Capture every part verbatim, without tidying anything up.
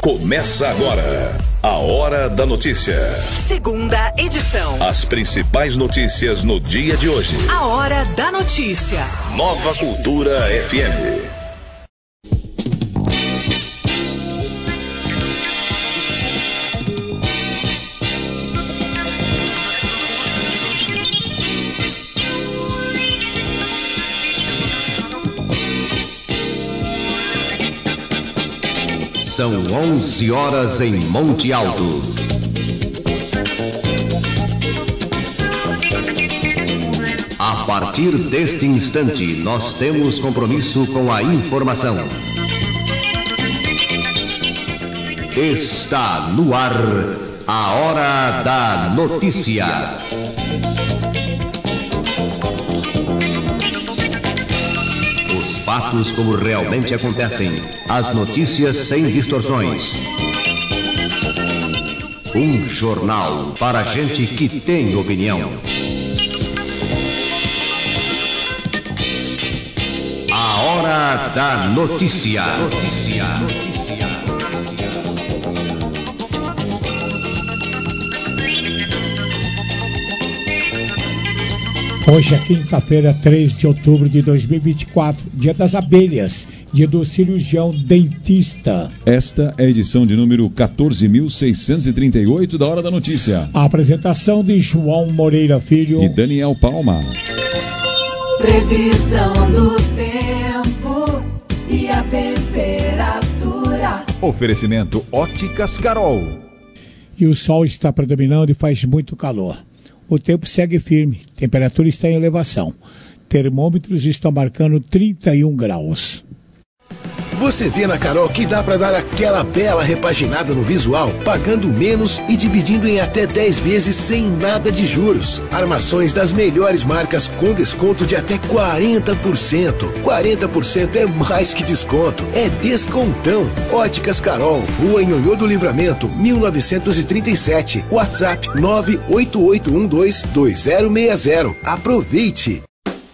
Começa agora a Hora da Notícia. Segunda edição. As principais notícias no dia de hoje. A Hora da Notícia. Nova Cultura F M. São onze horas em Monte Alto. A partir deste instante, nós temos compromisso com a informação. Está no ar a Hora da Notícia. Fatos como realmente acontecem. As notícias sem distorções. Um jornal para gente que tem opinião. A Hora da Notícia. Notícia. Notícia. Hoje é quinta-feira, três de outubro de dois mil e vinte e quatro, dia das abelhas, dia do cirurgião dentista. Esta é a edição de número quatorze mil seiscentos e trinta e oito da Hora da Notícia. A apresentação de João Moreira Filho e Daniel Palma. Previsão do tempo e a temperatura. Oferecimento Óticas Carol. E o sol está predominando e faz muito calor. O tempo segue firme, temperatura está em elevação. Termômetros estão marcando trinta e um graus. Você vê na Carol que dá para dar aquela bela repaginada no visual, pagando menos e dividindo em até dez vezes sem nada de juros. Armações das melhores marcas com desconto de até quarenta por cento. quarenta por cento é mais que desconto, é descontão. Óticas Carol, Rua Nhonhô do Livramento, mil novecentos e trinta e sete. WhatsApp nove oito oito um dois dois zero seis zero. Aproveite!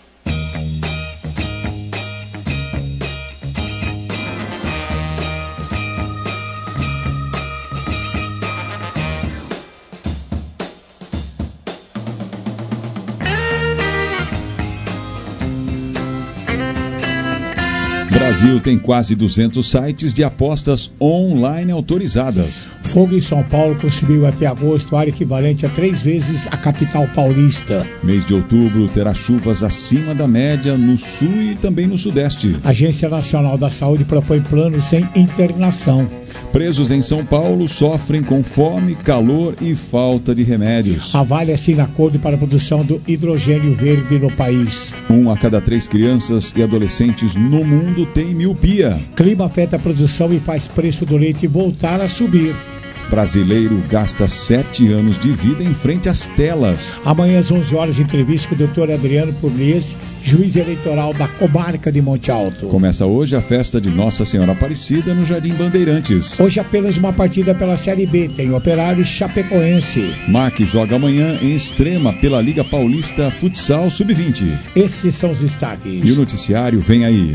O Brasil tem quase duzentos sites de apostas online autorizadas. Fogo em São Paulo conseguiu até agosto área equivalente a três vezes a capital paulista. Mês de outubro terá chuvas acima da média no sul e também no sudeste. A Agência Nacional da Saúde propõe plano sem internação. Presos em São Paulo sofrem com fome, calor e falta de remédios. A Vale assina acordo para a produção do hidrogênio verde no país. Um a cada três crianças e adolescentes no mundo tem miopia. Clima afeta a produção e faz preço do leite voltar a subir. Brasileiro gasta sete anos de vida em frente às telas. Amanhã às onze horas, entrevista com o doutor Adriano Pugliese, juiz eleitoral da comarca de Monte Alto. Começa hoje a festa de Nossa Senhora Aparecida no Jardim Bandeirantes. Hoje apenas uma partida pela Série B, tem Operário e Chapecoense. M A C joga amanhã em Extrema pela Liga Paulista Futsal sub vinte. Esses são os destaques. E o noticiário vem aí.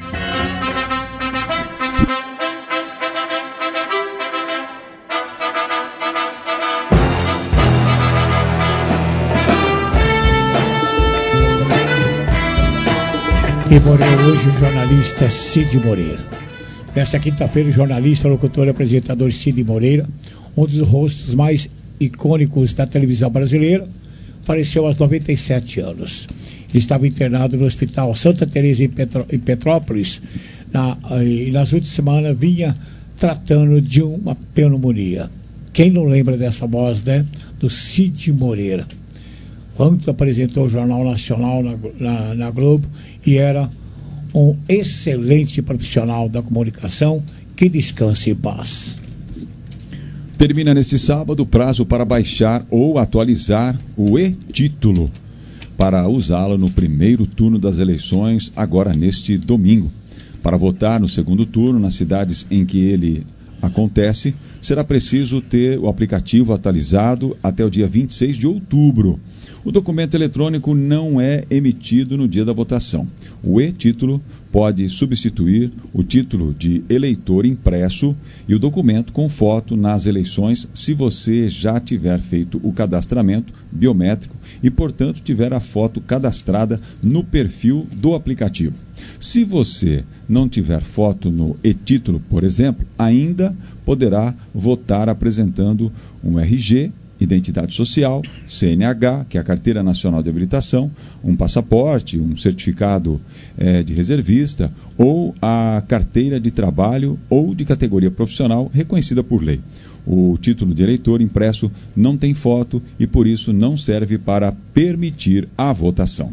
E morreu hoje o jornalista Cid Moreira. Nesta quinta-feira, o jornalista, locutor e apresentador Cid Moreira, um dos rostos mais icônicos da televisão brasileira, faleceu aos noventa e sete anos. Ele estava internado no Hospital Santa Teresa em, Petro, em Petrópolis na, e nas últimas semanas vinha tratando de uma pneumonia. Quem não lembra dessa voz, né? Do Cid Moreira. Quando apresentou o Jornal Nacional na, na, na Globo e era um excelente profissional da comunicação, que descanse em paz. Termina neste sábado o prazo para baixar ou atualizar o e-título para usá-lo no primeiro turno das eleições, agora neste domingo. Para votar no segundo turno, nas cidades em que ele acontece, será preciso ter o aplicativo atualizado até o dia vinte e seis de outubro. O documento eletrônico não é emitido no dia da votação. O e-título pode substituir o título de eleitor impresso e o documento com foto nas eleições se você já tiver feito o cadastramento biométrico e, portanto, tiver a foto cadastrada no perfil do aplicativo. Se você não tiver foto no e-título, por exemplo, ainda poderá votar apresentando um R G, identidade social, C N H, que é a Carteira Nacional de Habilitação, um passaporte, um certificado eh, de reservista ou a carteira de trabalho ou de categoria profissional reconhecida por lei. O título de eleitor impresso não tem foto e, por isso, não serve para permitir a votação.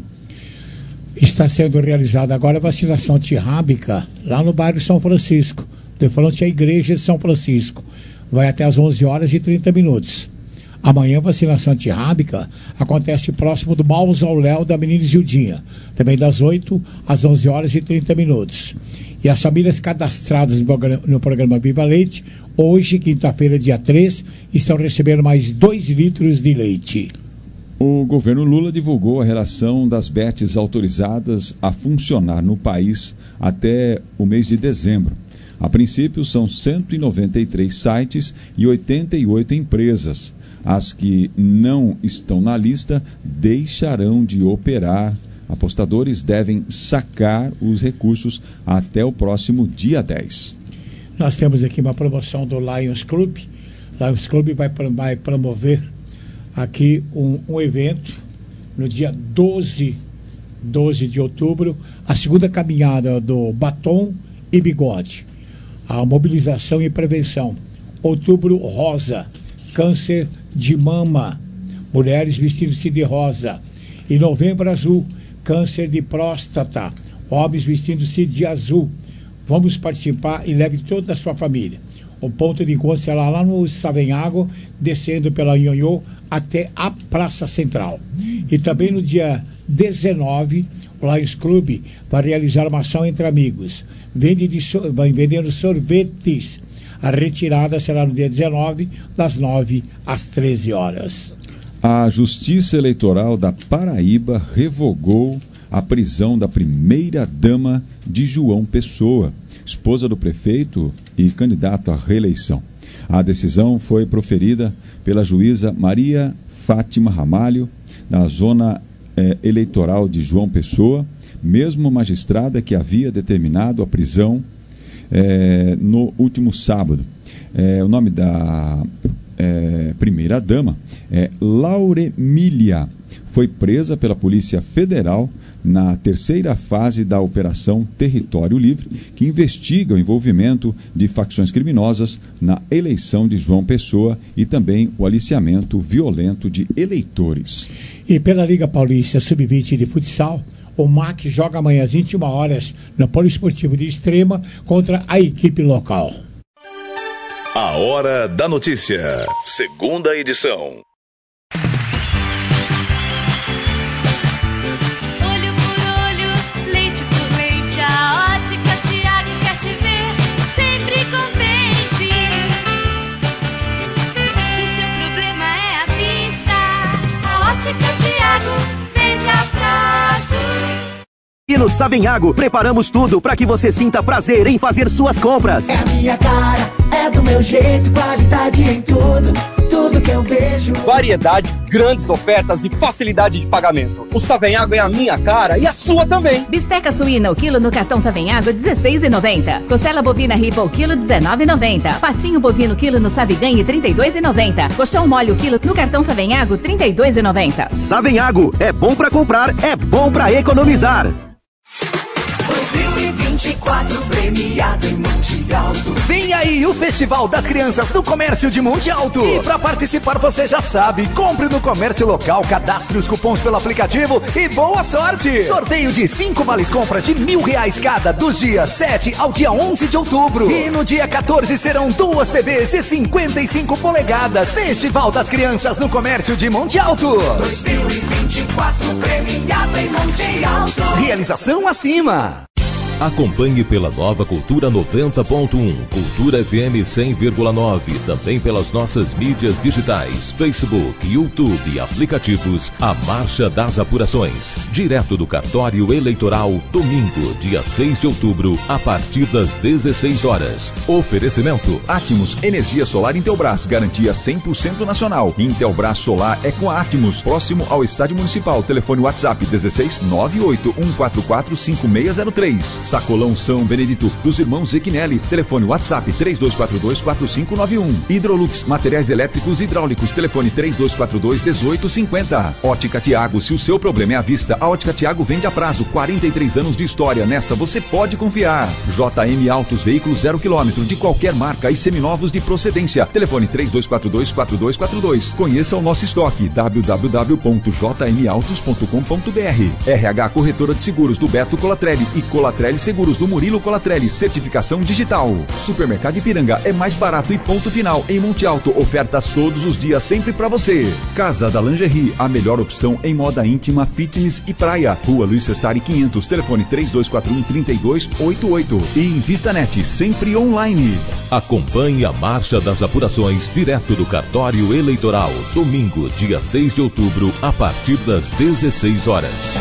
Está sendo realizada agora a vacinação antirrábica lá no bairro São Francisco, de frente à igreja de São Francisco. Vai até às onze horas e trinta minutos. Amanhã a vacinação antirrábica acontece próximo do mausoléu da menina Zildinha, também das oito às onze horas e trinta minutos. E as famílias cadastradas no programa, no programa Viva Leite, hoje, quinta-feira, dia três, estão recebendo mais dois litros de leite. O governo Lula divulgou a relação das bets autorizadas a funcionar no país até o mês de dezembro. A princípio, são cento e noventa e três sites e oitenta e oito empresas. As que não estão na lista deixarão de operar. Apostadores devem sacar os recursos até o próximo dia dez. Nós temos aqui uma promoção do Lions Club. Lions Club vai, vai promover aqui um, um evento no dia doze de outubro, a segunda caminhada do Batom e Bigode. A mobilização e prevenção. Outubro Rosa, câncer de mama, mulheres vestindo-se de rosa. Em novembro azul, câncer de próstata, homens vestindo-se de azul. Vamos participar e leve toda a sua família. O ponto de encontro será lá no Savenhago, descendo pela Nhonhô até a Praça Central. E também no dia dezenove, o Lions Club vai realizar uma ação entre amigos. Vende de, vai vendendo sorvetes. A retirada será no dia dezenove, das nove às treze horas. A Justiça Eleitoral da Paraíba revogou a prisão da primeira-dama de João Pessoa, esposa do prefeito e candidato à reeleição. A decisão foi proferida pela juíza Maria Fátima Ramalho, da zona eh, eleitoral de João Pessoa, mesmo magistrada que havia determinado a prisão É, no último sábado. É, o nome da é, primeira-dama é Lauremília. Foi presa pela Polícia Federal na terceira fase da Operação Território Livre, que investiga o envolvimento de facções criminosas na eleição de João Pessoa e também o aliciamento violento de eleitores. E pela Liga Paulista sub vinte de futsal, o M A C joga amanhã às vinte e uma horas no Poliesportivo de Extrema contra a equipe local. A Hora da Notícia, segunda edição. Olho por olho, leite por leite, a Ótica Tiago quer te ver sempre contente. Se seu problema é a vista, a Ótica Tiago vende a prazo. E no Savenhago, preparamos tudo para que você sinta prazer em fazer suas compras. É a minha cara, é do meu jeito, qualidade em tudo, tudo que eu vejo. Variedade, grandes ofertas e facilidade de pagamento. O Savenhago é a minha cara e a sua também. Bisteca suína o quilo no cartão Savenhago dezesseis reais e noventa centavos. Costela bovina ripa o quilo dezenove reais e noventa centavos. Patinho bovino quilo no Saviganhe trinta e dois reais e noventa centavos. Colchão mole o quilo no cartão Savenhago trinta e dois reais e noventa centavos. Savenhago, é bom para comprar, é bom para economizar. dois mil e vinte e quatro premiado em Monte Alto. Vem aí o Festival das Crianças do Comércio de Monte Alto. E para participar você já sabe, compre no comércio local, cadastre os cupons pelo aplicativo e boa sorte. Sorteio de cinco vales compras de mil reais cada dos dias sete ao dia onze de outubro. E no dia quatorze serão duas T Vs de cinquenta e cinco polegadas. Festival das Crianças no Comércio de Monte Alto. dois mil e vinte e quatro premiado em Monte Alto. Realização acima. Acompanhe pela Nova Cultura noventa ponto um, Cultura F M cem vírgula nove, também pelas nossas mídias digitais, Facebook, YouTube e aplicativos, a Marcha das Apurações, direto do cartório eleitoral, domingo, dia seis de outubro, a partir das dezesseis horas. Oferecimento: Atmos Energia Solar Intelbras, garantia cem por cento nacional. Intelbras Solar é com a Atmos, próximo ao Estádio Municipal. Telefone WhatsApp dezesseis nove oito um quatro quatro cinco seis zero três. Sacolão São Benedito, dos irmãos Equinelli. Telefone WhatsApp três dois quatro dois quatro cinco nove um. Hidrolux, materiais elétricos e hidráulicos. Telefone três dois quatro dois um oito cinco zero. Ótica Tiago, se o seu problema é a vista, a Ótica Tiago vende a prazo. quarenta e três anos de história, nessa você pode confiar. J M Autos, veículos zero quilômetro, de qualquer marca e seminovos de procedência. Telefone três dois quatro dois quatro dois quatro dois. Conheça o nosso estoque, w w w ponto j m autos ponto com ponto b r. R H Corretora de Seguros do Beto Colatrelli e Colatrelli Seguros do Murilo Colatrelli, certificação digital. Supermercado Ipiranga, é mais barato e ponto final em Monte Alto. Ofertas todos os dias, sempre pra você. Casa da Lingerie, a melhor opção em moda íntima, fitness e praia. Rua Luiz Sestari quinhentos, telefone três dois quatro um três dois oito oito. E em VistaNet, sempre online. Acompanhe a Marcha das Apurações, direto do cartório eleitoral, domingo, dia seis de outubro, a partir das dezesseis horas.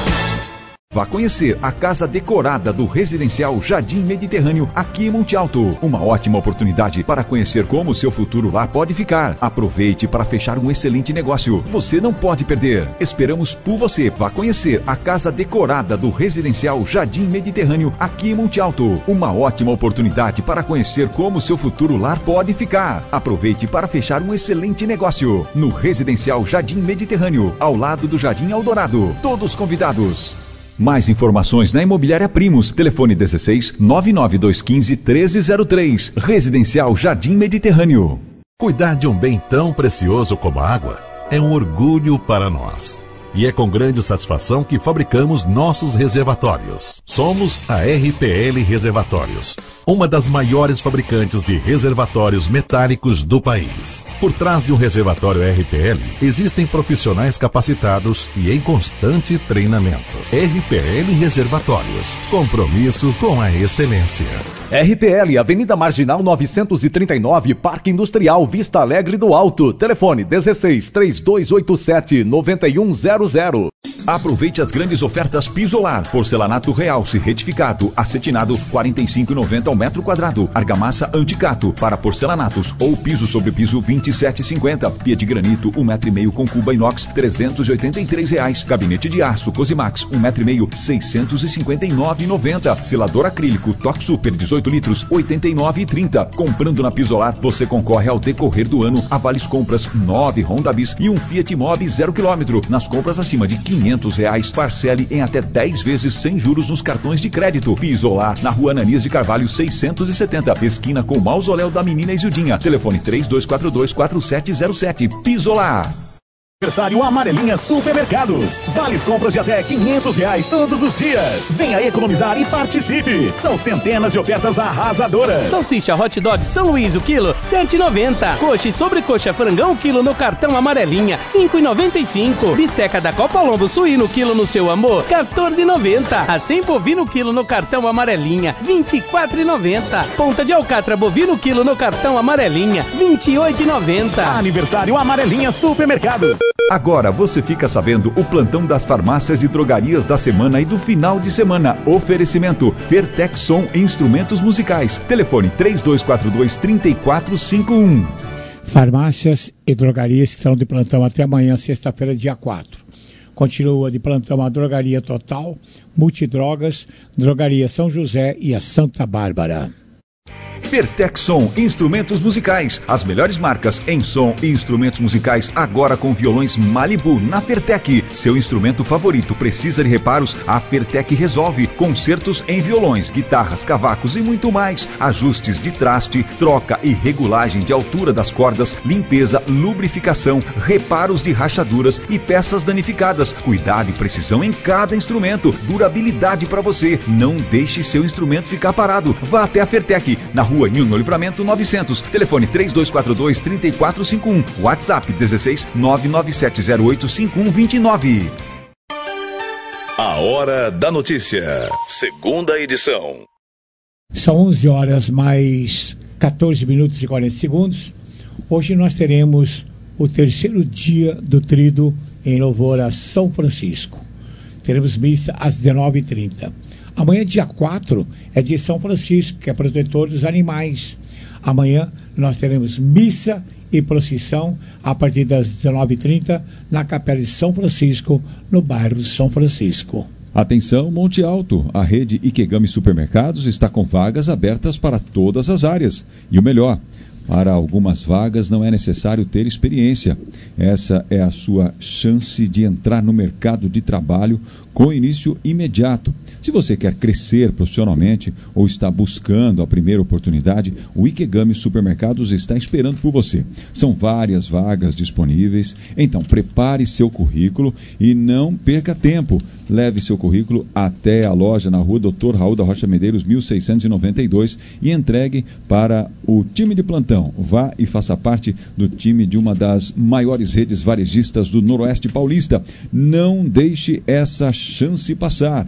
Vá conhecer a casa decorada do Residencial Jardim Mediterrâneo, aqui em Monte Alto. Uma ótima oportunidade para conhecer como o seu futuro lá pode ficar. Aproveite para fechar um excelente negócio. Você não pode perder. Esperamos por você. Vá conhecer a casa decorada do Residencial Jardim Mediterrâneo, aqui em Monte Alto. Uma ótima oportunidade para conhecer como o seu futuro lar pode ficar. Aproveite para fechar um excelente negócio. No Residencial Jardim Mediterrâneo, ao lado do Jardim Eldorado. Todos convidados. Mais informações na Imobiliária Primos. Telefone dezesseis nove nove dois um cinco um três zero três. Residencial Jardim Mediterrâneo. Cuidar de um bem tão precioso como a água é um orgulho para nós. E é com grande satisfação que fabricamos nossos reservatórios. Somos a R P L Reservatórios, uma das maiores fabricantes de reservatórios metálicos do país. Por trás de um reservatório R P L, existem profissionais capacitados e em constante treinamento. R P L Reservatórios, compromisso com a excelência. R P L, Avenida Marginal novecentos e trinta e nove, Parque Industrial, Vista Alegre do Alto. Telefone dezesseis três dois oito sete nove um zero zero. Aproveite as grandes ofertas Pisolar. Porcelanato Realce retificado, acetinado quarenta e cinco reais e noventa centavos ao metro quadrado. Argamassa Anticato para porcelanatos ou piso sobre piso vinte e sete reais e cinquenta centavos. Pia de granito um metro e meio com cuba inox trezentos e oitenta e três reais. Gabinete de aço Cosimax um metro e meio seiscentos e cinquenta e nove reais e noventa centavos. Selador acrílico Toque Super dezoito litros oitenta e nove reais e trinta centavos. Comprando na Pisolar você concorre ao decorrer do ano a vales compras nove Honda Bis e um Fiat Mobi zero quilômetro. Nas compras acima de quinhentos reais, parcele em até dez vezes sem juros nos cartões de crédito. Pisolar, na Rua Ananias de Carvalho seiscentos e setenta, esquina com o Mausoléu da Menina Isildinha. Telefone três dois quatro dois quatro sete zero sete. Pisolar. Aniversário Amarelinha Supermercados. Vales compras de até quinhentos reais todos os dias. Venha economizar e participe. São centenas de ofertas arrasadoras. Salsicha Hot Dog São Luís o quilo, sete reais e noventa centavos. Coxa e sobrecoxa frangão quilo no cartão Amarelinha, cinco reais e noventa e cinco centavos. Bisteca da Copa Lombo suíno quilo no seu amor, quatorze reais e noventa centavos. Acém bovino quilo no cartão Amarelinha, vinte e quatro reais e noventa centavos. Ponta de alcatra bovino quilo no cartão Amarelinha, vinte e oito reais e noventa centavos. Aniversário Amarelinha Supermercados. Agora você fica sabendo o plantão das farmácias e drogarias da semana e do final de semana. Oferecimento Fertex Som Instrumentos Musicais. Telefone três dois quatro dois três quatro cinco um. Farmácias e drogarias que estão de plantão até amanhã, sexta-feira, dia quatro. Continua de plantão a Drogaria Total, Multidrogas, Drogaria São José e a Santa Bárbara. Fertex Som Instrumentos Musicais. As melhores marcas em som e instrumentos musicais agora com violões Malibu na Fertec. Seu instrumento favorito precisa de reparos? A Fertec resolve. Concertos em violões, guitarras, cavacos e muito mais. Ajustes de traste, troca e regulagem de altura das cordas, limpeza, lubrificação, reparos de rachaduras e peças danificadas. Cuidado e precisão em cada instrumento. Durabilidade para você. Não deixe seu instrumento ficar parado. Vá até a Fertec, na Rua Nilno Livramento novecentos. Telefone três dois quatro dois três quatro cinco um. WhatsApp dezesseis nove nove sete zero oito cinco um dois nove. A Hora da Notícia, segunda edição. São onze horas mais catorze minutos e quarenta segundos. Hoje nós teremos o terceiro dia do Tríduo em louvor a São Francisco. Teremos missa às dezenove e trinta. Amanhã, dia quatro, é de São Francisco, que é protetor dos animais. Amanhã nós teremos missa e procissão a partir das dezenove e trinta na Capela de São Francisco, no bairro São Francisco. Atenção, Monte Alto, a rede Ikegami Supermercados está com vagas abertas para todas as áreas. E o melhor, para algumas vagas não é necessário ter experiência. Essa é a sua chance de entrar no mercado de trabalho com início imediato. Se você quer crescer profissionalmente ou está buscando a primeira oportunidade, o Ikegami Supermercados está esperando por você. São várias vagas disponíveis, então prepare seu currículo e não perca tempo. Leve seu currículo até a loja na rua doutor Raul da Rocha Medeiros, mil seiscentos e noventa e dois e entregue para o time de plantão. Vá e faça parte do time de uma das maiores redes varejistas do Noroeste Paulista. Não deixe essa chance passar.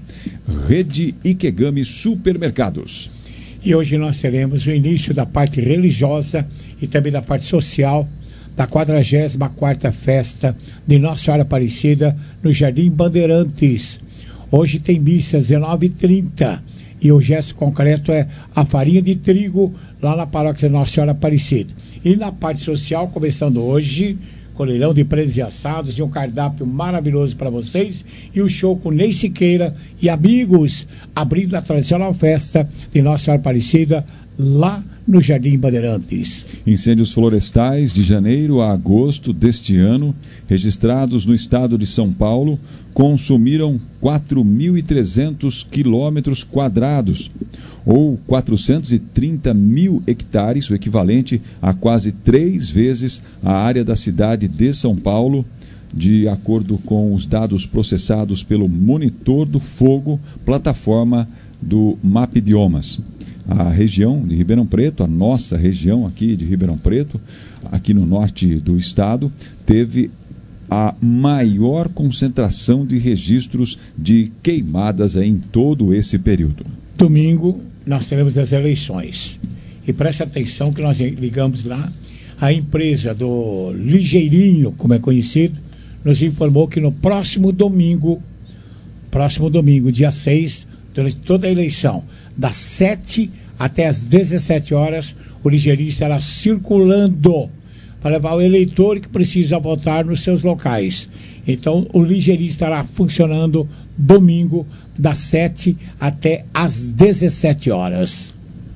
Rede Ikegami Supermercados. E hoje nós teremos o início da parte religiosa e também da parte social da quadragésima quarta Festa de Nossa Senhora Aparecida no Jardim Bandeirantes. Hoje tem missa às dezenove e trinta e o gesto concreto é a farinha de trigo lá na paróquia de Nossa Senhora Aparecida. E na parte social, começando hoje, com leilão de presentes e assados e um cardápio maravilhoso para vocês e o show com Ney Siqueira e amigos, abrindo a tradicional festa de Nossa Senhora Aparecida lá no Jardim Bandeirantes. Incêndios florestais de janeiro a agosto deste ano, registrados no estado de São Paulo, consumiram quatro mil e trezentos quilômetros quadrados, ou quatrocentos e trinta mil hectares, o equivalente a quase três vezes a área da cidade de São Paulo, de acordo com os dados processados pelo Monitor do Fogo, plataforma do MapBiomas. A região de Ribeirão Preto, a nossa região aqui de Ribeirão Preto, aqui no norte do estado, teve a maior concentração de registros de queimadas em todo esse período. Domingo nós teremos as eleições. E preste atenção que nós ligamos lá, a empresa do Ligeirinho, como é conhecido, nos informou que no próximo domingo, próximo domingo, dia seis, durante toda a eleição, das sete até as dezessete horas, o Ligeirinho estará circulando para levar o eleitor que precisa votar nos seus locais. Então, o Ligeirinho estará funcionando domingo, das sete até as dezessete horas.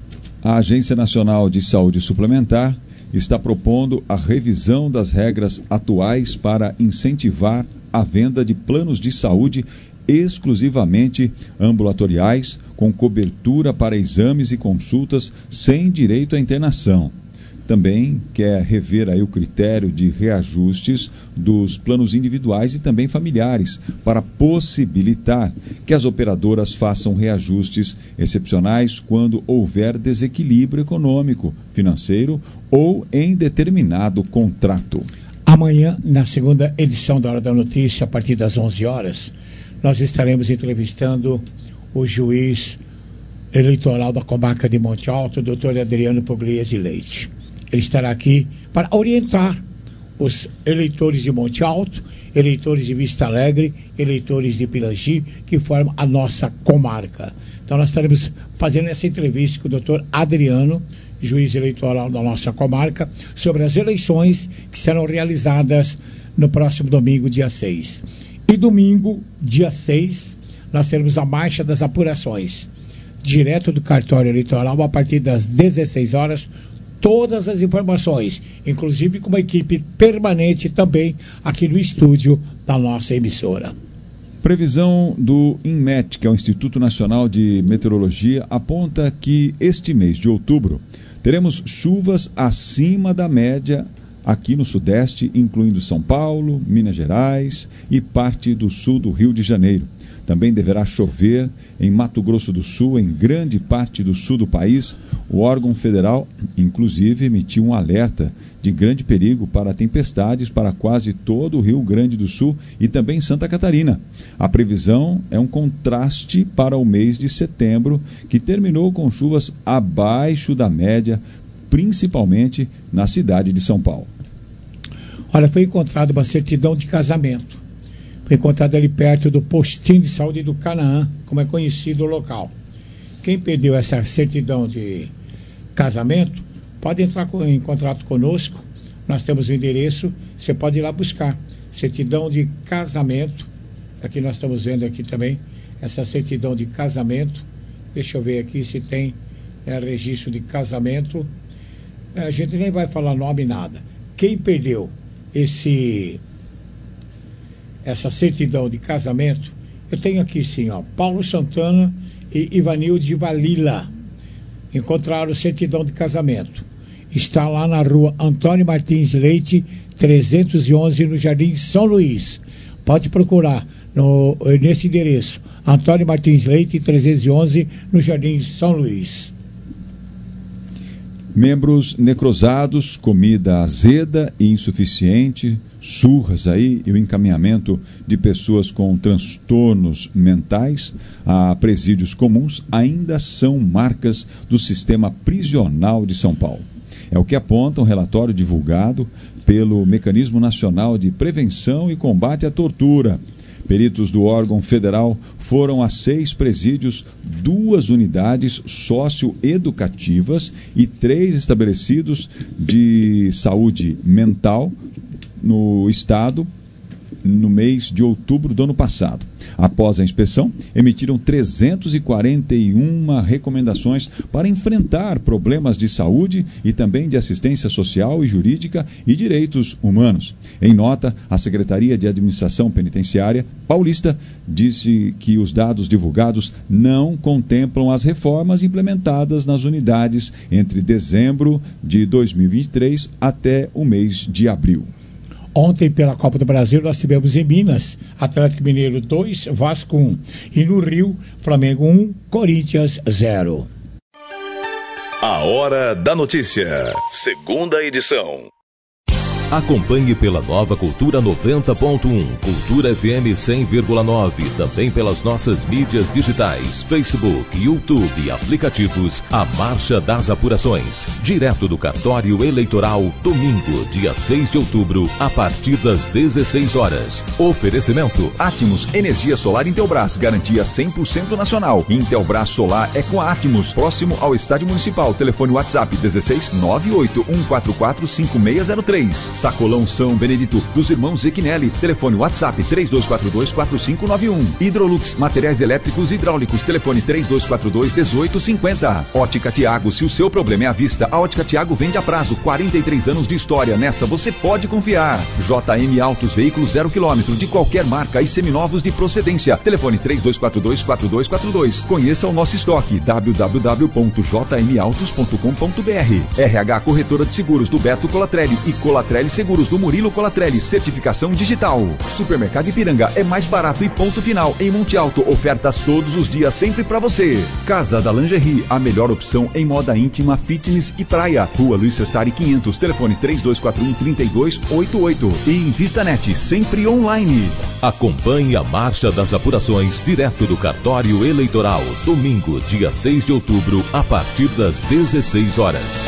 A Agência Nacional de Saúde Suplementar está propondo a revisão das regras atuais para incentivar a venda de planos de saúde exclusivamente ambulatoriais, com cobertura para exames e consultas sem direito à internação. Também quer rever aí o critério de reajustes dos planos individuais e também familiares, para possibilitar que as operadoras façam reajustes excepcionais quando houver desequilíbrio econômico, financeiro ou em determinado contrato. Amanhã, na segunda edição da Hora da Notícia, a partir das onze horas, nós estaremos entrevistando o juiz eleitoral da comarca de Monte Alto, o doutor Adriano Pugliese Leite. Ele estará aqui para orientar os eleitores de Monte Alto, eleitores de Vista Alegre, eleitores de Pirangi, que formam a nossa comarca. Então nós estaremos fazendo essa entrevista com o doutor Adriano, juiz eleitoral da nossa comarca, sobre as eleições que serão realizadas no próximo domingo, dia seis. E domingo, dia seis, nós teremos a marcha das apurações, direto do cartório eleitoral, a partir das dezesseis horas, todas as informações, inclusive com uma equipe permanente também aqui no estúdio da nossa emissora. Previsão do INMET, que é o Instituto Nacional de Meteorologia, aponta que este mês de outubro teremos chuvas acima da média aqui no Sudeste, incluindo São Paulo, Minas Gerais e parte do sul do Rio de Janeiro. Também deverá chover em Mato Grosso do Sul, em grande parte do sul do país. O órgão federal, inclusive, emitiu um alerta de grande perigo para tempestades para quase todo o Rio Grande do Sul e também Santa Catarina. A previsão é um contraste para o mês de setembro, que terminou com chuvas abaixo da média, principalmente na cidade de São Paulo. Olha, foi encontrada uma certidão de casamento. Foi encontrada ali perto do postinho de saúde do Canaã, como é conhecido o local. Quem perdeu essa certidão de casamento, pode entrar em contato conosco. Nós temos o endereço, você pode ir lá buscar. Certidão de casamento. Aqui nós estamos vendo aqui também essa certidão de casamento. Deixa eu ver aqui se tem é, registro de casamento. A gente nem vai falar nome nada. Quem perdeu esse essa certidão de casamento, eu tenho aqui sim, ó, Paulo Santana e Ivanilde Valila. Encontraram certidão de casamento. Está lá na rua Antônio Martins Leite, trezentos e onze, no Jardim São Luís. Pode procurar no, nesse endereço, Antônio Martins Leite, trezentos e onze, no Jardim São Luís. Membros necrosados, comida azeda e insuficiente, surras aí e o encaminhamento de pessoas com transtornos mentais a presídios comuns ainda são marcas do sistema prisional de São Paulo. É o que aponta um relatório divulgado pelo Mecanismo Nacional de Prevenção e Combate à Tortura. Peritos do órgão federal foram a seis presídios, duas unidades socioeducativas e três estabelecidos de saúde mental no estado no mês de outubro do ano passado. Após a inspeção, emitiram trezentas e quarenta e uma recomendações para enfrentar problemas de saúde e também de assistência social e jurídica e direitos humanos. Em nota, a Secretaria de Administração Penitenciária Paulista disse que os dados divulgados não contemplam as reformas implementadas nas unidades entre dezembro de dois mil e vinte e três até o mês de abril. Ontem, pela Copa do Brasil, nós tivemos em Minas, Atlético Mineiro dois, Vasco um. E no Rio, Flamengo um, Corinthians zero. A Hora da Notícia, segunda edição. Acompanhe pela Nova Cultura noventa ponto um, Cultura F M cem vírgula nove, também pelas nossas mídias digitais, Facebook, YouTube e aplicativos, a Marcha das Apurações, direto do cartório eleitoral, domingo, dia seis de outubro, a partir das dezesseis horas. Oferecimento: Atmos, energia solar Intelbras, garantia cem por cento nacional. Intelbras Solar é com a Atmos, próximo ao Estádio Municipal. Telefone WhatsApp dezesseis nove oito um quatro quatro cinco seis zero três. Sacolão São Benedito, dos irmãos Zequinelli. Telefone WhatsApp três dois quatro dois quatro cinco nove um. Hidrolux, materiais elétricos e hidráulicos. Telefone três dois quatro dois um oito cinco zero. Ótica Tiago, se o seu problema é a vista, a Ótica Tiago vende a prazo. quarenta e três anos de história, nessa você pode confiar. J M Autos, veículos zero quilômetro, de qualquer marca e seminovos de procedência. Telefone três dois quatro dois quatro dois quatro dois. Conheça o nosso estoque, w w w ponto j m autos ponto com ponto b r. R H Corretora de Seguros do Beto Colatrelli e Colatrelli Seguros do Murilo Colatrelli, certificação digital. Supermercado Ipiranga, é mais barato e ponto final. Em Monte Alto, ofertas todos os dias, sempre pra você. Casa da Lingerie, a melhor opção em moda íntima, fitness e praia. Rua Luiz Sestari quinhentos, telefone três dois quatro um três dois oito oito. E em VistaNet, sempre online. Acompanhe a Marcha das Apurações, direto do cartório eleitoral, domingo, dia seis de outubro, a partir das dezesseis horas.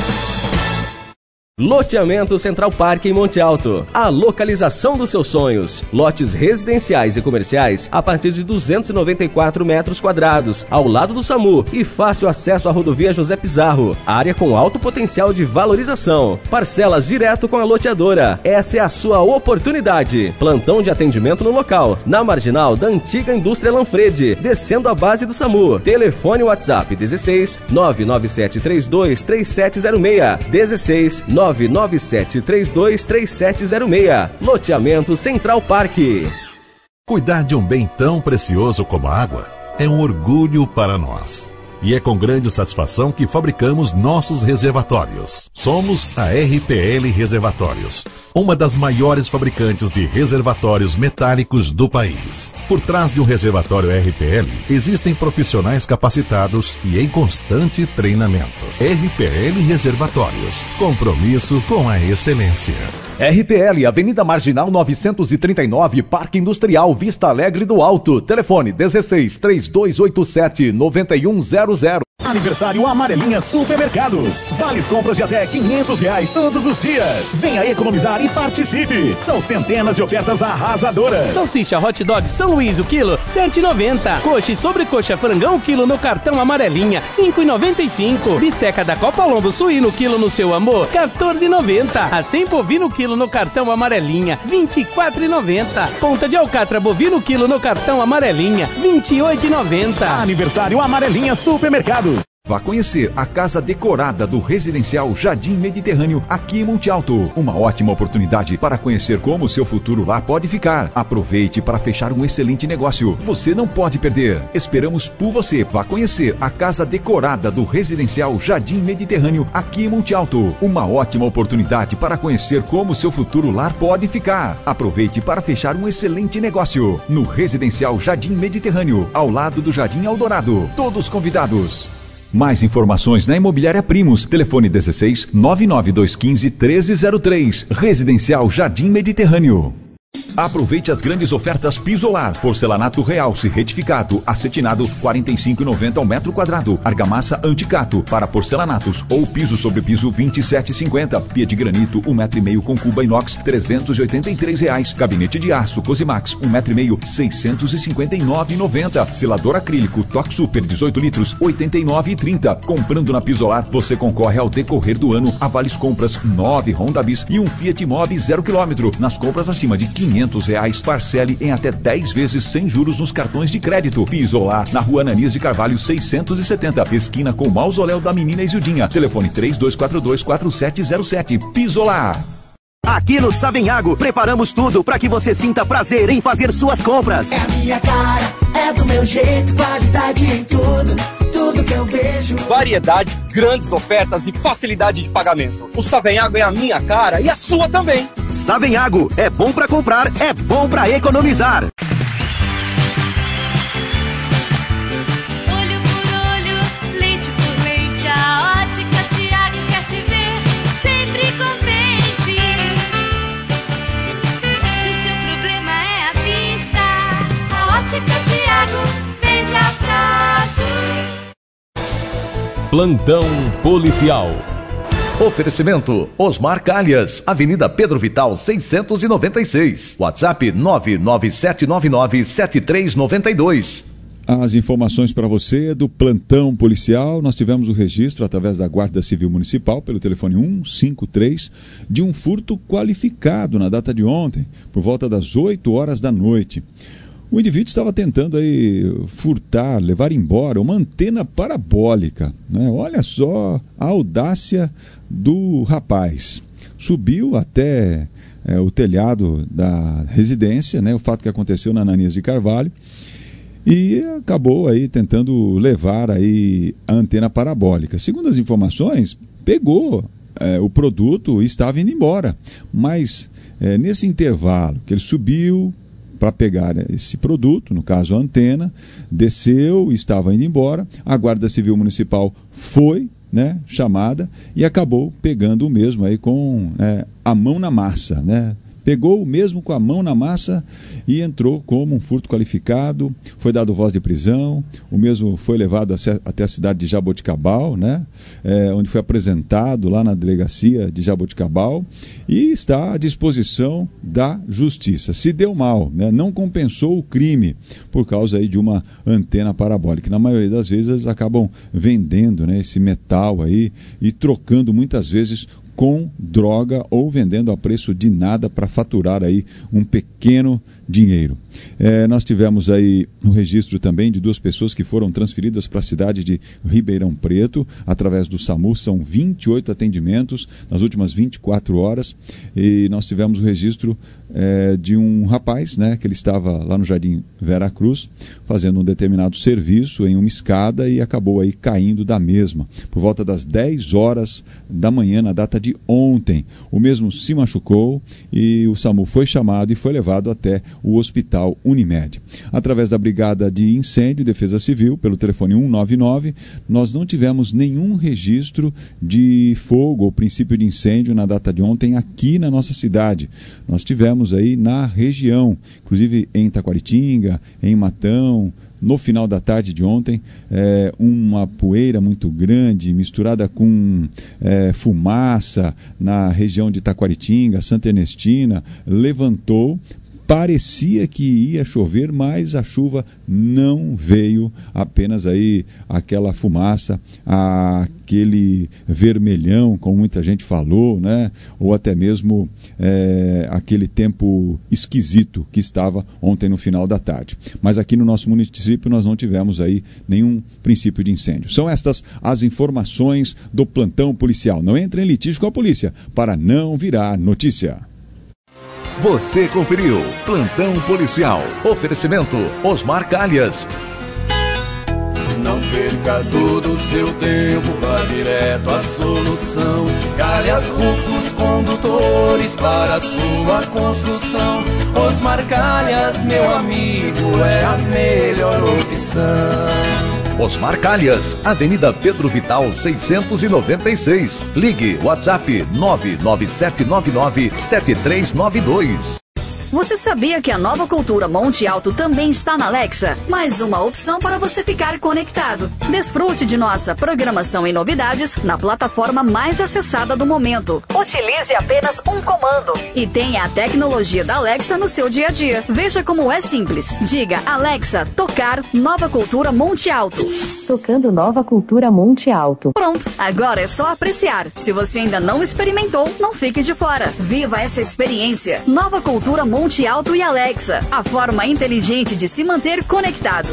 Loteamento Central Park em Monte Alto. A localização dos seus sonhos. Lotes residenciais e comerciais a partir de duzentos e noventa e quatro metros quadrados, ao lado do SAMU e fácil acesso à rodovia José Pizarro. Área com alto potencial de valorização. Parcelas direto com a loteadora. Essa é a sua oportunidade. Plantão de atendimento no local, na marginal da antiga indústria Lanfredi, descendo a base do SAMU. Telefone WhatsApp dezesseis nove nove sete três dois três sete zero seis. dezesseis nove nove sete três dois três sete zero seis. Loteamento Central Park. Cuidar de um bem tão precioso como a água é um orgulho para nós. E é com grande satisfação que fabricamos nossos reservatórios. Somos a R P L Reservatórios, uma das maiores fabricantes de reservatórios metálicos do país. Por trás de um reservatório R P L, existem profissionais capacitados e em constante treinamento. R P L Reservatórios, compromisso com a excelência. R P L, Avenida Marginal novecentos e trinta e nove, Parque Industrial, Vista Alegre do Alto. Telefone dezesseis, três dois oito sete, nove um zero zero. Aniversário Amarelinha Supermercados. Vales compras de até quinhentos reais todos os dias. Venha economizar e participe. São centenas de ofertas arrasadoras. Salsicha Hot Dog São Luís, o quilo, sete e noventa. Coxa e sobrecoxa frangão, o quilo no cartão Amarelinha, cinco e noventa e cinco. Bisteca da Copa Lombo suíno, quilo no seu amor, quatorze e noventa. Acém bovino, quilo no cartão Amarelinha, vinte e quatro e noventa. Ponta de alcatra bovino, quilo no cartão Amarelinha, vinte e oito e noventa. Aniversário Amarelinha Supermercados. Vá conhecer a casa decorada do Residencial Jardim Mediterrâneo aqui em Monte Alto. Uma ótima oportunidade para conhecer como o seu futuro lá pode ficar. Aproveite para fechar um excelente negócio. Você não pode perder. Esperamos por você. Vá conhecer a casa decorada do Residencial Jardim Mediterrâneo aqui em Monte Alto. Uma ótima oportunidade para conhecer como o seu futuro lar pode ficar. Aproveite para fechar um excelente negócio. No Residencial Jardim Mediterrâneo, ao lado do Jardim Eldorado. Todos convidados. Mais informações na Imobiliária Primos. Telefone dezesseis, nove nove dois um cinco, treze zero três. Residencial Jardim Mediterrâneo. Aproveite as grandes ofertas Pisolar. Porcelanato Realce retificado, acetinado, quarenta e cinco reais e noventa centavos ao metro quadrado. Argamassa Anticato para porcelanatos ou piso sobre piso, vinte e sete reais e cinquenta centavos. Pia de granito, um metro e meio com cuba inox, trezentos e oitenta e três reais. Gabinete de aço Cosimax, um metro e meio, seiscentos e cinquenta e nove reais e noventa centavos. Selador acrílico Toque Super, dezoito litros, oitenta e nove reais e trinta centavos. Comprando na Pisolar, você concorre ao decorrer do ano a vales compras, nove Honda Bis e um Fiat Mobi zero quilômetro. Nas compras acima de quinhentos reais, parcele em até dez vezes sem juros nos cartões de crédito. Pisolar, na Rua Ananias de Carvalho seiscentos e setenta, esquina com o Mausoléu da Menina Isildinha. Telefone três dois quatro dois, quatro sete zero sete. Pisolar. Aqui no Savenhago, preparamos tudo para que você sinta prazer em fazer suas compras. É a minha cara, é do meu jeito, qualidade em tudo, tudo que eu vejo. Variedade, grandes ofertas e facilidade de pagamento. O Savenhago é a minha cara e a sua também. Savenhago, é bom para comprar, é bom para economizar. Olho por olho, leite por leite, a ótica Tiago quer te ver sempre contente. Se o seu problema é a vista, a ótica Tiago vende a prazo. Plantão Policial. Oferecimento Osmar Calhas, Avenida Pedro Vital seiscentos e noventa e seis. WhatsApp nove nove sete nove nove sete três nove dois. As informações para você do plantão policial. Nós tivemos o registro através da Guarda Civil Municipal pelo telefone um cinco três de um furto qualificado na data de ontem, por volta das oito horas da noite. O indivíduo estava tentando aí furtar, levar embora uma antena parabólica, né? Olha só a audácia do rapaz. Subiu até é, o telhado da residência, né? O fato que aconteceu na Ananias de Carvalho, e acabou aí tentando levar aí a antena parabólica. Segundo as informações, pegou é, o produto e estava indo embora. Mas é, nesse intervalo que ele subiu para pegar esse produto, no caso a antena, desceu, estava indo embora, a Guarda Civil Municipal foi, né, chamada e acabou pegando o mesmo aí com é, a mão na massa, né? Pegou o mesmo com a mão na massa e entrou como um furto qualificado, foi dado voz de prisão, o mesmo foi levado até a cidade de Jaboticabal, né? É, onde foi apresentado lá na delegacia de Jaboticabal e está à disposição da justiça. Se deu mal, né? Não compensou o crime por causa aí de uma antena parabólica. Na maioria das vezes eles acabam vendendo, né, esse metal aí e trocando muitas vezes com droga ou vendendo a preço de nada para faturar aí um pequeno dinheiro. É, nós tivemos aí o registro também de duas pessoas que foram transferidas para a cidade de Ribeirão Preto através do SAMU. São vinte e oito atendimentos nas últimas vinte e quatro horas, e nós tivemos o registro é, de um rapaz, né, que ele estava lá no Jardim Vera Cruz fazendo um determinado serviço em uma escada e acabou aí caindo da mesma por volta das dez horas da manhã na data de ontem. O mesmo se machucou e o SAMU foi chamado e foi levado até o Hospital Unimed. Através da Brigada de Incêndio e Defesa Civil, pelo telefone um nove nove, nós não tivemos nenhum registro de fogo ou princípio de incêndio na data de ontem aqui na nossa cidade. Nós tivemos aí na região, inclusive em Taquaritinga, em Matão, no final da tarde de ontem, é, uma poeira muito grande, misturada com é, fumaça na região de Taquaritinga, Santa Ernestina, levantou. Parecia que ia chover, mas a chuva não veio, apenas aí aquela fumaça, aquele vermelhão, como muita gente falou, né? Ou até mesmo é, aquele tempo esquisito que estava ontem no final da tarde. Mas aqui no nosso município nós não tivemos aí nenhum princípio de incêndio. São estas as informações do plantão policial. Não entre em litígio com a polícia para não virar notícia. Você conferiu Plantão Policial. Oferecimento Osmar Calhas. Não perca todo o seu tempo, vá direto à solução. Calhas, rufos, condutores para a sua construção. Osmar Calhas, meu amigo, é a melhor opção. Osmar Calhas, Avenida Pedro Vital seiscentos e noventa e seis. Ligue WhatsApp nove nove sete nove nove sete três nove dois. Você sabia que a Nova Cultura Monte Alto também está na Alexa? Mais uma opção para você ficar conectado. Desfrute de nossa programação e novidades na plataforma mais acessada do momento. Utilize apenas um comando e tenha a tecnologia da Alexa no seu dia a dia. Veja como é simples. Diga Alexa, tocar Nova Cultura Monte Alto. Tocando Nova Cultura Monte Alto. Pronto, agora é só apreciar. Se você ainda não experimentou, não fique de fora. Viva essa experiência. Nova Cultura Monte Monte Alto e Alexa, a forma inteligente de se manter conectado.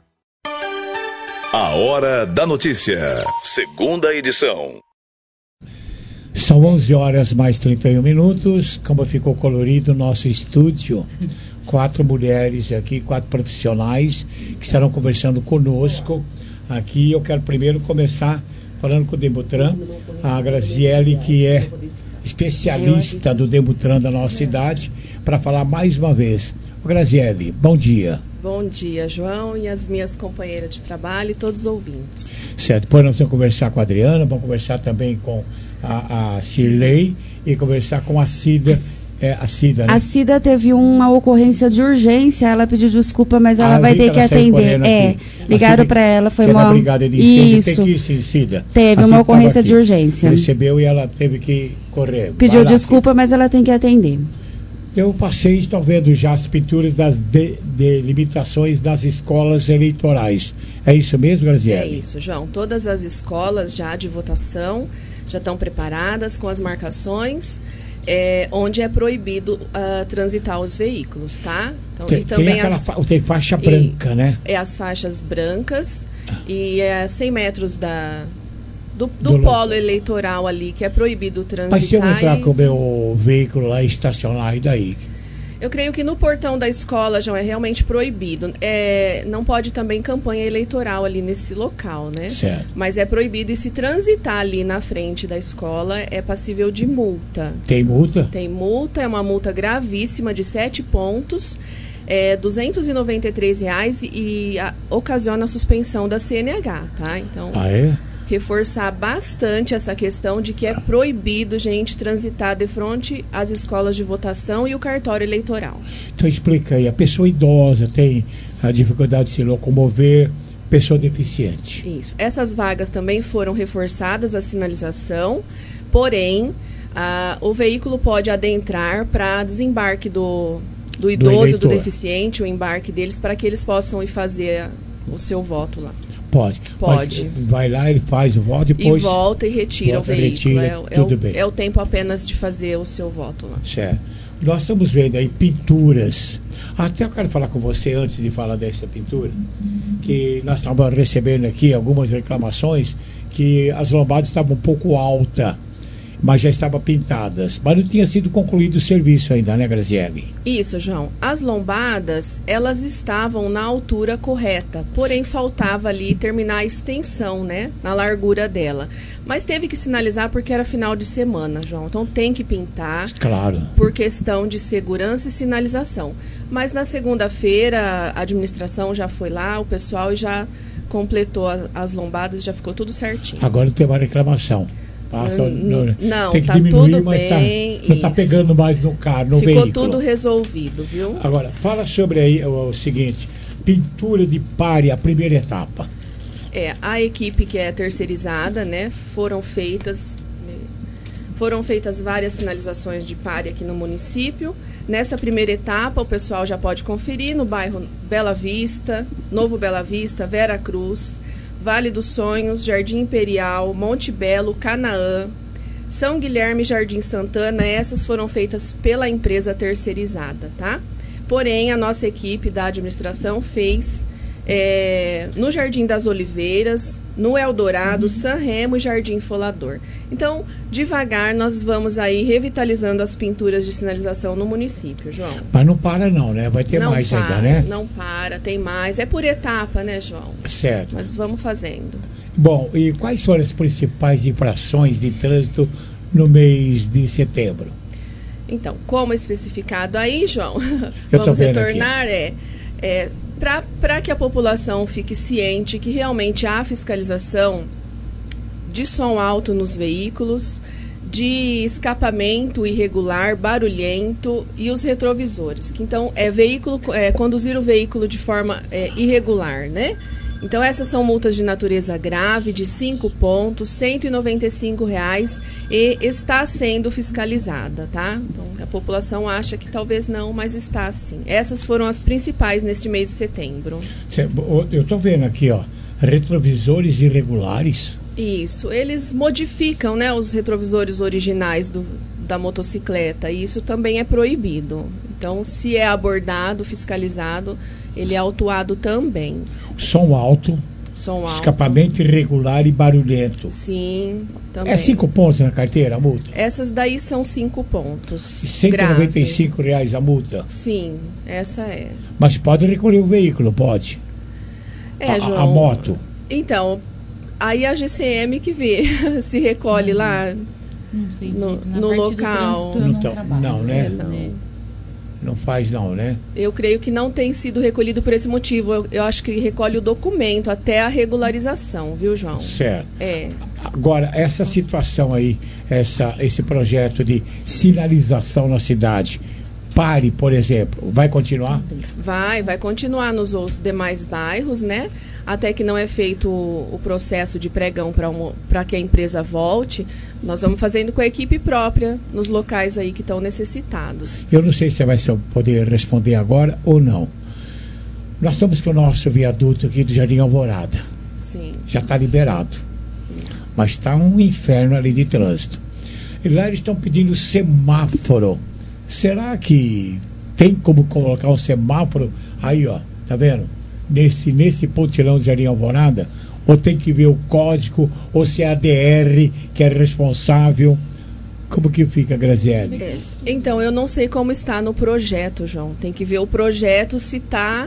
A Hora da Notícia, segunda edição. São onze horas mais trinta e um minutos. Como ficou colorido o nosso estúdio. Quatro mulheres aqui, quatro profissionais que estarão conversando conosco. Aqui eu quero primeiro começar falando com o Demutran, a Graziele, que é especialista do Demutran da nossa cidade, para falar mais uma vez. Graziele, bom dia. Bom dia, João, e as minhas companheiras de trabalho e todos os ouvintes. Certo, depois nós vamos conversar com a Adriana, vamos conversar também com a, a Cirlei e conversar com a Cida. É, a Cida, né? A Cida teve uma ocorrência de urgência, ela pediu desculpa, mas ela ah, vai ter que atender. É, ligaram para ela, foi uma... Brigada de incêndio, Isso. Tem que ir, sim, Cida. Teve a uma Cida ocorrência de urgência. Recebeu e ela teve que correr. Pediu lá, desculpa, Cida. Mas ela tem que atender. Eu passei, estou vendo já as pinturas das de, delimitações das escolas eleitorais. É isso mesmo, Graziele? É isso, João. Todas as escolas já de votação já estão preparadas com as marcações, é, onde é proibido uh, transitar os veículos, tá? Então, tem, e também tem, aquela as, fa tem faixa branca, e, né? É as faixas brancas ah. e é cem metros da... Do, do, do polo eleitoral ali, que é proibido transitar. Mas se eu entrar e... com o meu veículo lá e estacionar, e daí? Eu creio que no portão da escola, João, é realmente proibido. É, não pode também campanha eleitoral ali nesse local, né? Certo. Mas é proibido, e se transitar ali na frente da escola, é passível de multa. Tem multa? Tem multa, é uma multa gravíssima de sete pontos. É duzentos e noventa e três reais e, e a, ocasiona a suspensão da C N H, tá? Então... Ah, é? Reforçar bastante essa questão de que é proibido, gente, transitar de frente às escolas de votação e o cartório eleitoral. Então explica aí, a pessoa idosa tem a dificuldade de se locomover, pessoa deficiente. Isso. Essas vagas também foram reforçadas, a sinalização, porém, a, o veículo pode adentrar para desembarque do, do idoso, do, do deficiente, o embarque deles, para que eles possam ir fazer o seu voto lá. Pode. Pode. Mas vai lá, ele faz o voto e depois... E volta e retira volta, o veículo. Retira, é, é, tudo o, bem. é o tempo apenas de fazer o seu voto lá. Certo. Nós estamos vendo aí pinturas. Até eu quero falar com você antes de falar dessa pintura, que nós estávamos recebendo aqui algumas reclamações que as lombadas estavam um pouco altas, mas já estavam pintadas. Mas não tinha sido concluído o serviço ainda, né, Graziele? Isso, João. As lombadas, elas estavam na altura correta, porém faltava ali terminar a extensão, né, na largura dela. Mas teve que sinalizar porque era final de semana, João. Então tem que pintar. Claro. Por questão de segurança e sinalização. Mas na segunda-feira a administração já foi lá, o pessoal e já completou a, as lombadas, já ficou tudo certinho. Agora tem uma reclamação. Passa, Hum, no, não, tem que tá diminuir, tudo mas bem, tá, não está isso. pegando mais no carro, no Ficou veículo. tudo resolvido, viu? Agora, fala sobre aí o, o seguinte, pintura de pare, a primeira etapa. É, a equipe que é terceirizada, né, foram feitas foram feitas várias sinalizações de pare aqui no município. Nessa primeira etapa, o pessoal já pode conferir no bairro Bela Vista, Novo Bela Vista, Vera Cruz, Vale dos Sonhos, Jardim Imperial, Monte Belo, Canaã, São Guilherme e Jardim Santana. Essas foram feitas pela empresa terceirizada, tá? Porém, a nossa equipe da administração fez é, no Jardim das Oliveiras, no Eldorado, uhum. San Remo e Jardim Folador. Então, devagar, nós vamos aí revitalizando as pinturas de sinalização no município, João. Mas não para não, né? Vai ter não mais para, ainda, né? Não para, tem mais. É por etapa, né, João? Certo. Mas vamos fazendo. Bom, e quais foram as principais infrações de trânsito no mês de setembro? Então, como especificado aí, João, Eu vamos tô vendo retornar, aqui. é, é para que a população fique ciente que realmente há fiscalização de som alto nos veículos, de escapamento irregular, barulhento e os retrovisores. Que, então, é, veículo, é conduzir o veículo de forma é, irregular, né? Então, essas são multas de natureza grave, de cinco pontos, cento e noventa e cinco reais, e está sendo fiscalizada, tá? Então, a população acha que talvez não, mas está sim. Essas foram as principais neste mês de setembro. Eu estou vendo aqui, ó, retrovisores irregulares. Isso, eles modificam, né, os retrovisores originais do, da motocicleta, e isso também é proibido. Então, se é abordado, fiscalizado, ele é autuado também. Som alto, Som alto. Escapamento irregular e barulhento. Sim, também. É cinco pontos na carteira a multa? Essas daí são cinco pontos. E cento e noventa e cinco reais a multa? Sim, essa é. Mas pode recolher o veículo, pode? É, a, João. A moto? Então, aí a G C M que vê se recolhe Uhum. lá Não sei, no, na no parte do local. trânsito eu não Então, trabalho. não, né? É, não. É. Não faz não, né? Eu creio que não tem sido recolhido por esse motivo. Eu, eu acho que recolhe o documento até a regularização, viu, João? Certo. É. Agora, essa situação aí, essa, esse projeto de sinalização na cidade, pare, por exemplo, vai continuar? Vai, vai continuar nos outros demais bairros, né? Até que não é feito o, o processo de pregão para que a empresa volte, nós vamos fazendo com a equipe própria nos locais aí que estão necessitados. Eu não sei se você vai poder responder agora ou não. Nós estamos com o nosso viaduto aqui do Jardim Alvorada. Sim. Já está liberado. Mas está um inferno ali de trânsito. E lá eles estão pedindo semáforo. Será que tem como colocar um semáforo aí, ó, tá vendo? Nesse, nesse pontilhão do Jardim Alvorada? Ou tem que ver o código, ou se é a D R que é responsável? Como que fica, Graziele? É. Então, eu não sei como está no projeto, João. Tem que ver o projeto se tá,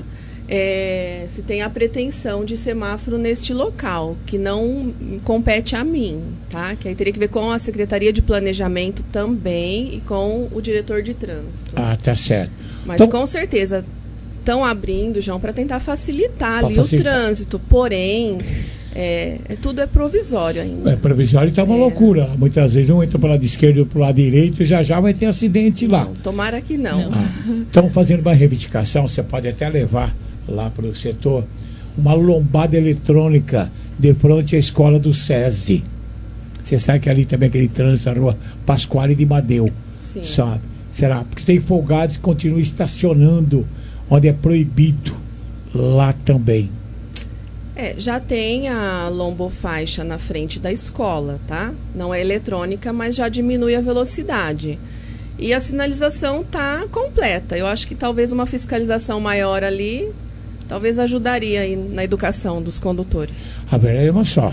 é, se tem a pretensão de semáforo neste local, que não compete a mim, tá? Que aí teria que ver com a Secretaria de Planejamento também e com o diretor de trânsito. Ah, tá certo. Mas Então, com certeza estão abrindo, João, para tentar facilitar Pra ali facilitar. o trânsito. Porém, é, é, tudo é provisório ainda. é provisório, está uma É. loucura. Muitas vezes um entra para o lado esquerdo e para o lado direito e já já vai ter acidente lá. Tomara que não. Estão fazendo uma reivindicação, você pode até levar lá para o setor, uma lombada eletrônica de frente à escola do SESI. Você sabe que ali também aquele trânsito na rua Pasquale de Madeu. Sim. Sabe? Será? Porque tem folgados que continuam estacionando onde é proibido lá também. É, já tem a lombofaixa na frente da escola, tá? Não é eletrônica, mas já diminui a velocidade. E a sinalização tá completa. Eu acho que talvez uma fiscalização maior ali, talvez ajudaria aí na educação dos condutores. A verdade é uma só.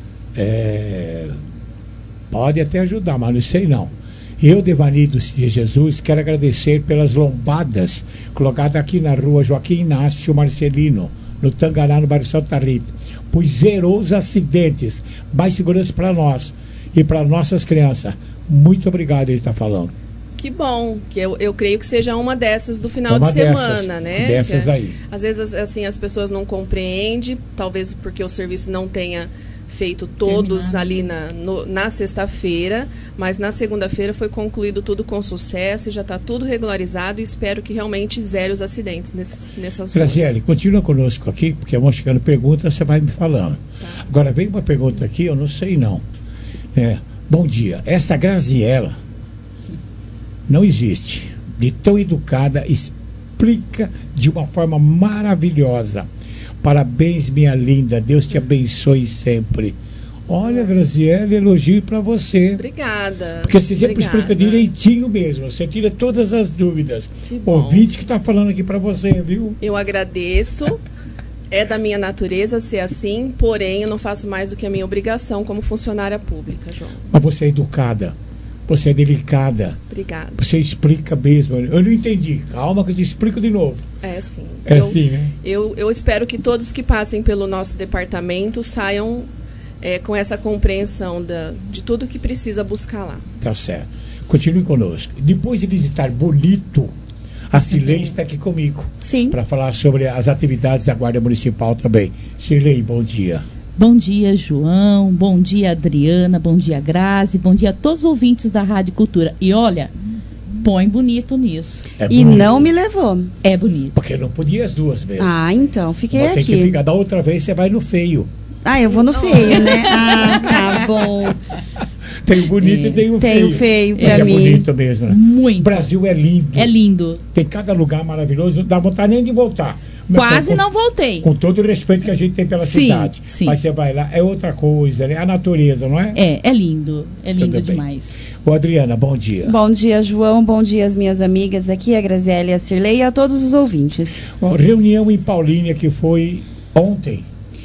É... Pode até ajudar, mas não sei não. Eu, Devani de Jesus, quero agradecer pelas lombadas colocadas aqui na rua Joaquim Inácio Marcelino, no Tangará, no bairro Santa Rita, pois zerou os acidentes, mais segurança para nós e para nossas crianças. Muito obrigado, ele está falando. Que bom, que eu, eu creio que seja uma dessas do final uma de semana, dessas, né? Dessas que, aí. Às vezes, assim, as pessoas não compreendem, talvez porque o serviço não tenha feito todos Terminado. ali na, no, na sexta-feira, mas na segunda-feira foi concluído tudo com sucesso e já está tudo regularizado e espero que realmente zere os acidentes nesses, nessas ruas. Graziele, continua conosco aqui, porque vão chegando perguntas, você vai me falando. Tá. Agora, vem uma pergunta aqui, eu não sei não. É, bom dia, essa Graziela não existe. De tão educada, explica de uma forma maravilhosa. Parabéns, minha linda. Deus te abençoe sempre. Olha, Graziele, elogio para você. Obrigada. Porque você sempre Obrigada. explica direitinho mesmo. Você tira todas as dúvidas. O ouvinte que está falando aqui para você, viu? Eu agradeço. É da minha natureza ser assim, porém eu não faço mais do que a minha obrigação como funcionária pública, João. Mas você é educada. Você é delicada. Obrigada. Você explica mesmo. Eu não entendi. Calma que eu te explico de novo. É sim. É eu, assim, né? Eu, eu espero que todos que passem pelo nosso departamento saiam é, com essa compreensão da, de tudo que precisa buscar lá. Tá certo. Continue conosco. Depois de visitar Bonito, a Cirlei está aqui comigo. Sim. Para falar sobre as atividades da Guarda Municipal também. Cirlei, bom dia. Bom dia, João. Bom dia, Adriana. Bom dia, Grazi. Bom dia a todos os ouvintes da Rádio Cultura. E olha, põe bonito nisso. É e bonito. Não me levou. É bonito. Porque não podia as duas mesmo. Ah, então, fiquei Mas aqui. Tem que ficar, da outra vez você vai no feio. Ah, eu vou no feio, né? Ah, tá bom. Tem o bonito é. e tem o tem feio. Tem o feio pra Mas mim. É bonito mesmo, né? Muito. O Brasil é lindo. É lindo. Tem cada lugar maravilhoso, não dá vontade nem de voltar. Quase com, não voltei. Com todo o respeito que a gente tem pela sim, cidade. Sim. Mas você vai lá, é outra coisa, né? A natureza, não é? É, é lindo. É lindo demais. Ô, Adriana, bom dia. Bom dia, João. Bom dia, as minhas amigas aqui, a Graziele e a Cirlei e a todos os ouvintes. Bom, reunião em Paulínia que foi ontem.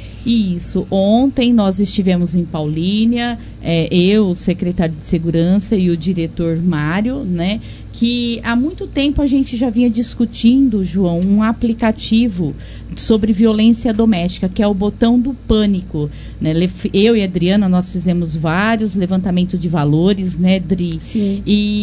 Isso, ontem nós estivemos em Paulínia, é, eu, o secretário de Segurança e o diretor Mário, né, que há muito tempo a gente já vinha discutindo, João, um aplicativo sobre violência doméstica, que é o botão do pânico, né? Eu e a Adriana, nós fizemos vários levantamentos de valores, né, Dri? Sim.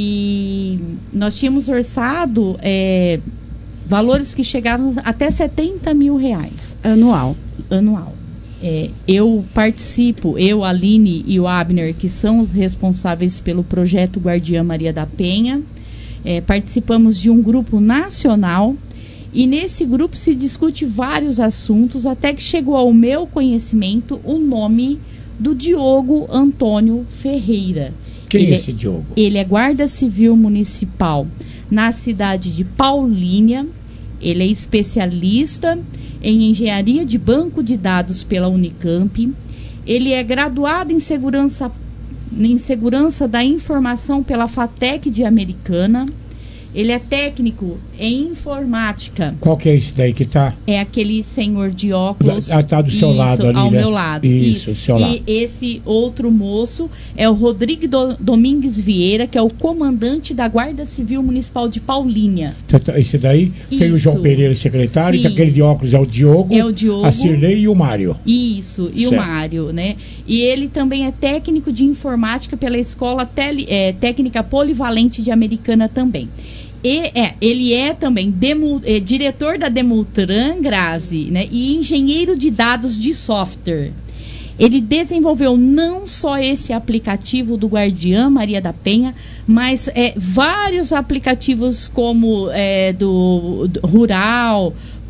E nós tínhamos orçado é, valores que chegavam até setenta mil reais. Anual. Anual. É, eu participo, eu, a Aline e o Abner, que são os responsáveis pelo projeto Guardiã Maria da Penha, é, participamos de um grupo nacional e nesse grupo se discute vários assuntos, até que chegou ao meu conhecimento o nome do Diogo Antônio Ferreira. Quem ele é esse Diogo? Ele é guarda civil municipal na cidade de Paulínia, ele é especialista em engenharia de banco de dados pela Unicamp. Ele é graduado em segurança, em segurança da informação pela FATEC de Americana. Ele é técnico em informática. Qual que é esse daí que tá? É aquele senhor de óculos. Ah, tá do seu isso, lado ali, ao né? meu lado. Isso, do seu lado. E esse outro moço é o Rodrigo Do- Domingues Vieira, que é o comandante da Guarda Civil Municipal de Paulínia. Esse daí tem o João Pereira, secretário, que aquele de óculos é o Diogo, é o Diogo, a Cirlei e o Mário. Isso, e certo. o Mário, né? E ele também é técnico de informática pela Escola Tele, é, Técnica Polivalente de Americana também. E, é, ele é também demu, é, diretor da Demultran, Grazi, né? E engenheiro de dados de software. Ele desenvolveu não só esse aplicativo do Guardiã Maria da Penha, mas é, vários aplicativos como é, do, do Rural,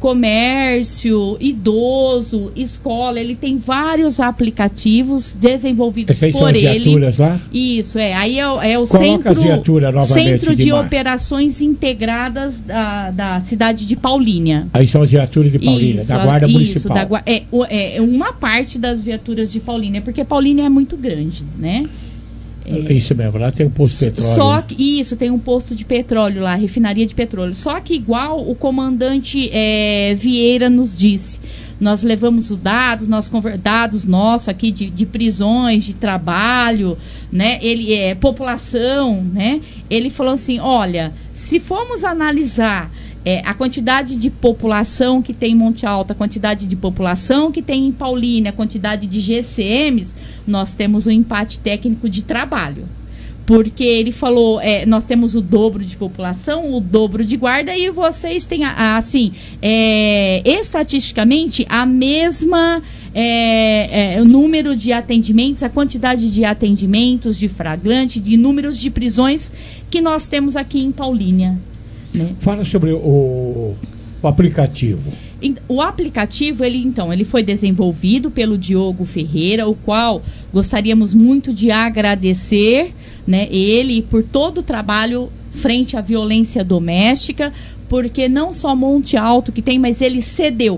comércio, idoso, escola. Ele tem vários aplicativos desenvolvidos Essas por são as ele. Viaturas lá? Isso, é. Aí é, o- é o Coloca as viaturas centro, novamente, centro de Guimar. operações integradas da, da cidade de Paulínia. Aí são as viaturas de Paulínia, Isso, da a- Guarda isso, Municipal. da gua- é, o- é uma parte das viaturas de Paulínia, porque Paulínia é muito grande, né? É isso mesmo, lá tem um posto de petróleo. Só que isso, tem um posto de petróleo lá, refinaria de petróleo. Só que igual o comandante é, Vieira nos disse, nós levamos os dados, nós conver- dados nossos aqui de, de prisões, de trabalho, né? Ele é população, né? Ele falou assim, olha, se formos analisar é, a quantidade de população que tem em Monte Alto, a quantidade de população que tem em Paulínia, a quantidade de G C Ms, nós temos um empate técnico de trabalho. Porque ele falou, é, nós temos o dobro de população, o dobro de guarda, e vocês têm, a- a- assim, é, estatisticamente, a mesma é, é, o número de atendimentos, a quantidade de atendimentos, de flagrante, de números de prisões que nós temos aqui em Paulínia. Né? Fala sobre o, o aplicativo. E o aplicativo, ele então, ele foi desenvolvido pelo Diogo Ferreira, o qual gostaríamos muito de agradecer, né, ele por todo o trabalho frente à violência doméstica, porque não só Monte Alto que tem, mas ele cedeu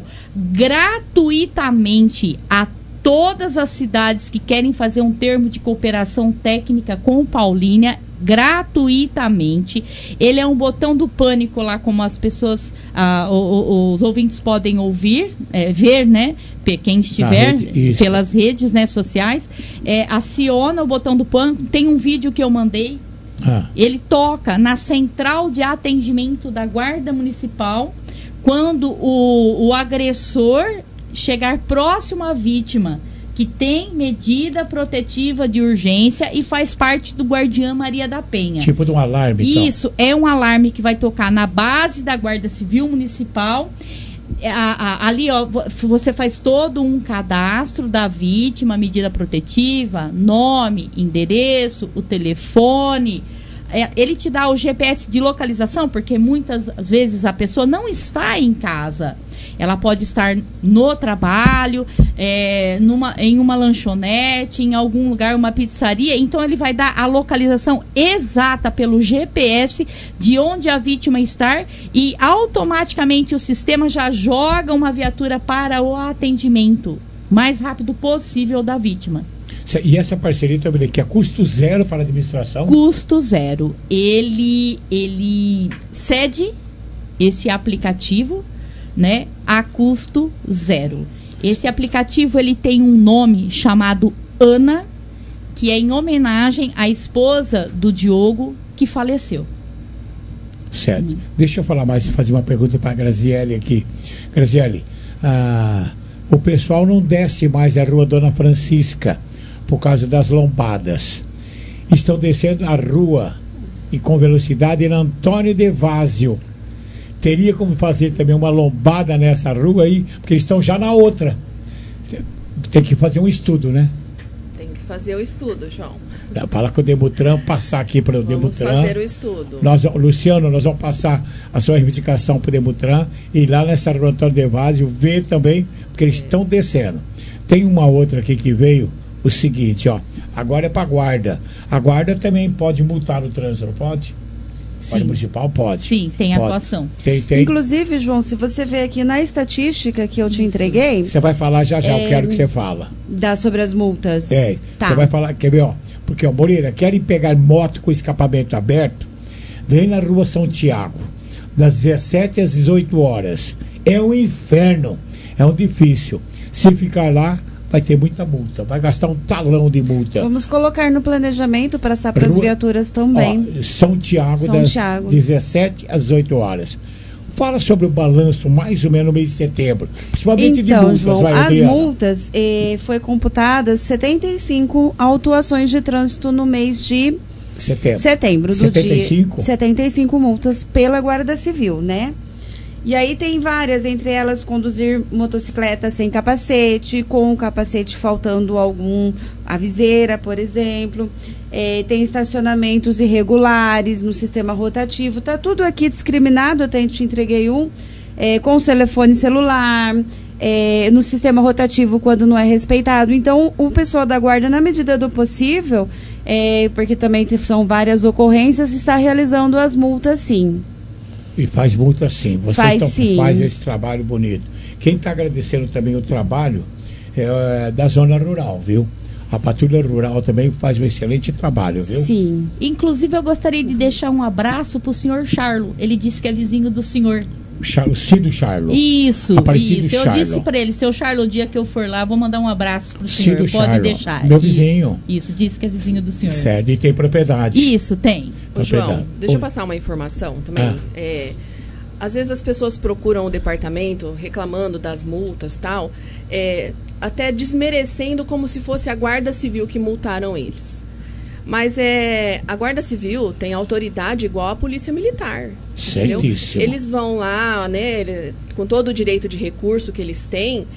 gratuitamente a todas as cidades que querem fazer um termo de cooperação técnica com Paulínia, gratuitamente. Ele é um botão do pânico lá, como as pessoas, ah, o- o- os ouvintes podem ouvir, é, ver, né? Pe- Quem estiver rede, isso. pelas redes, né, sociais, é, aciona o botão do pânico. Tem um vídeo que eu mandei. Ah. Ele toca na central de atendimento da Guarda Municipal quando o, o agressor chegar próximo à vítima, que tem medida protetiva de urgência e faz parte do Guardiã Maria da Penha. Tipo de um alarme, então. Isso, é um alarme que vai tocar na base da Guarda Civil Municipal. A- a- ali, ó, vo- você faz todo um cadastro da vítima, medida protetiva, nome, endereço, o telefone. É, ele te dá o G P S de localização, porque muitas vezes a pessoa não está em casa. Ela pode estar no trabalho, é, numa, em uma lanchonete, em algum lugar, uma pizzaria. Então, ele vai dar a localização exata pelo G P S de onde a vítima está e automaticamente o sistema já joga uma viatura para o atendimento mais rápido possível da vítima. E essa parceria também, que é custo zero para a administração? Custo zero. Ele, ele cede esse aplicativo, né, a custo zero. Esse aplicativo, ele tem um nome chamado Ana, que é em homenagem à esposa do Diogo, que faleceu. Certo. Hum. Deixa eu falar mais, fazer uma pergunta para a Graziele aqui. Graziele, ah, o pessoal não desce mais a Rua Dona Francisca por causa das lombadas. Estão descendo a rua e com velocidade na Antônio de Vázio. Teria como fazer também uma lombada nessa rua aí, porque eles estão já na outra. Tem que fazer um estudo, né? Tem que fazer o estudo, João. Fala com o Demutran, passar aqui para o Vamos Demutran. fazer o estudo. Nós, Luciano, nós vamos passar a sua reivindicação para o Demutran e lá nessa rua Antônio de Vázio ver também, porque eles estão é. descendo. Tem uma outra aqui que veio, o seguinte, ó, agora é para a guarda. A guarda também pode multar no trânsito, não pode? Sim. O municipal pode. Sim, tem pode. atuação. Tem, tem. Inclusive, João, se você ver aqui na estatística que eu te Isso. entreguei... Você vai falar já já, é, eu quero que você fala. Dá sobre as multas. É, tá. Você vai falar, quer ver, ó, porque, ó, Moreira, querem pegar moto com escapamento aberto, vem na rua São Tiago, das dezessete às dezoito horas. É um inferno, é um difícil. Se ficar lá, vai ter muita multa, vai gastar um talão de multa. Vamos colocar no planejamento para passar para as viaturas também. Ó, São Tiago, São das Tiago. dezessete às dezoito horas. Fala sobre o balanço, mais ou menos no mês de setembro. Principalmente então, de multas, João, vai, as Adriana. multas eh, foi computadas setenta e cinco autuações de trânsito no mês de Setembro. setembro do setenta e cinco? dia. setenta e cinco multas pela Guarda Civil, né? E aí tem várias, entre elas conduzir motocicleta sem capacete, com o capacete faltando algum, a viseira, por exemplo. É, tem estacionamentos irregulares no sistema rotativo. Tá tudo aqui discriminado, eu até te entreguei um. é, com o telefone celular, é, no sistema rotativo quando não é respeitado. Então, o pessoal da guarda, na medida do possível, é, porque também são várias ocorrências, está realizando as multas, sim. E faz multa sim. Vocês Faz, tão, sim. faz esse trabalho bonito. Quem está agradecendo também o trabalho é da zona rural, viu? A Patrulha Rural também faz um excelente trabalho, viu? Sim. Inclusive, eu gostaria de deixar um abraço pro senhor Charlo. Ele disse que é vizinho do senhor. Charlo, Cido Charlo. Isso, Aparecido isso. Eu Charlo. disse para ele, seu Charlo, o dia que eu for lá, vou mandar um abraço pro senhor. Cido Pode Charlo, deixar. meu Isso, vizinho. Isso, disse que é vizinho do senhor. Certo, e tem propriedade. Isso, tem. Ô, João, Propriedade. deixa eu Oi. passar uma informação também. Ah. É, às vezes as pessoas procuram o departamento reclamando das multas e tal, é, até desmerecendo como se fosse a Guarda Civil que multaram eles. Mas é, a Guarda Civil tem autoridade igual à Polícia Militar. Entendeu? Certíssimo. Eles vão lá, né, com todo o direito de recurso que eles têm,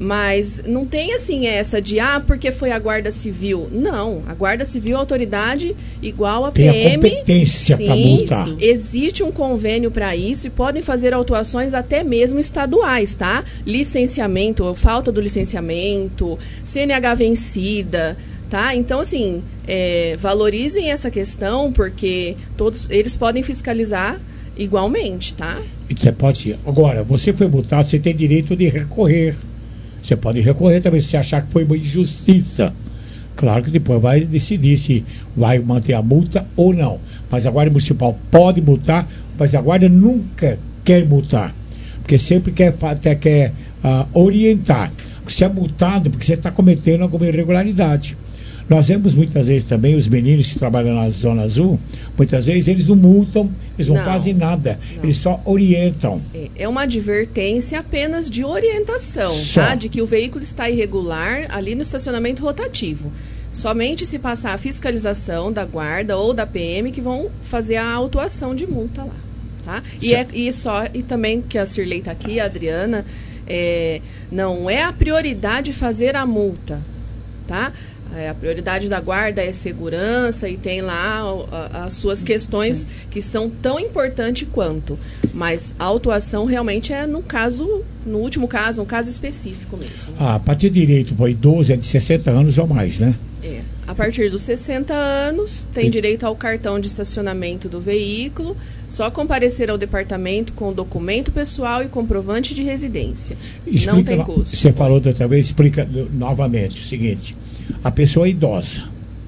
mas não tem assim essa de, ah, porque foi a Guarda Civil. Não, a Guarda Civil é autoridade igual a Tem P M. a competência para multar. Existe um convênio para isso e podem fazer autuações até mesmo estaduais, tá? Licenciamento, falta do licenciamento, C N H vencida, tá? Então, assim, é, valorizem essa questão, porque todos eles podem fiscalizar igualmente, tá? E você pode. Agora, você foi multado, você tem direito de recorrer. Você pode recorrer também se achar que foi uma injustiça. Claro que depois vai decidir se vai manter a multa ou não. Mas a Guarda Municipal pode multar, mas a Guarda nunca quer multar. Porque sempre quer, até quer uh, orientar. Você é multado porque você está cometendo alguma irregularidade. Nós vemos muitas vezes também os meninos que trabalham na Zona Azul, muitas vezes eles não multam, eles não, Não, fazem nada, não. eles só orientam. É- É uma advertência apenas de orientação, Só. tá? De que o veículo está irregular ali no estacionamento rotativo. Somente se passar a fiscalização da guarda ou da P M que vão fazer a autuação de multa lá, tá? E, é, e só e também que a Cirlei está aqui, a Adriana, é, não é a prioridade fazer a multa, tá? É, a prioridade da guarda é segurança e tem lá ó, a- as suas questões que são tão importantes quanto. Mas a autuação realmente é no caso, no último caso, um caso específico mesmo. Ah, a partir de direito para idoso é de sessenta anos ou mais, né? É. A partir dos sessenta anos, tem direito ao cartão de estacionamento do veículo, só comparecer ao departamento com documento pessoal e comprovante de residência. Não Explica tem no- custo. Você falou da outra vez, explica no- novamente o seguinte: a pessoa é idosa,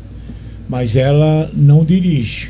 mas ela não dirige.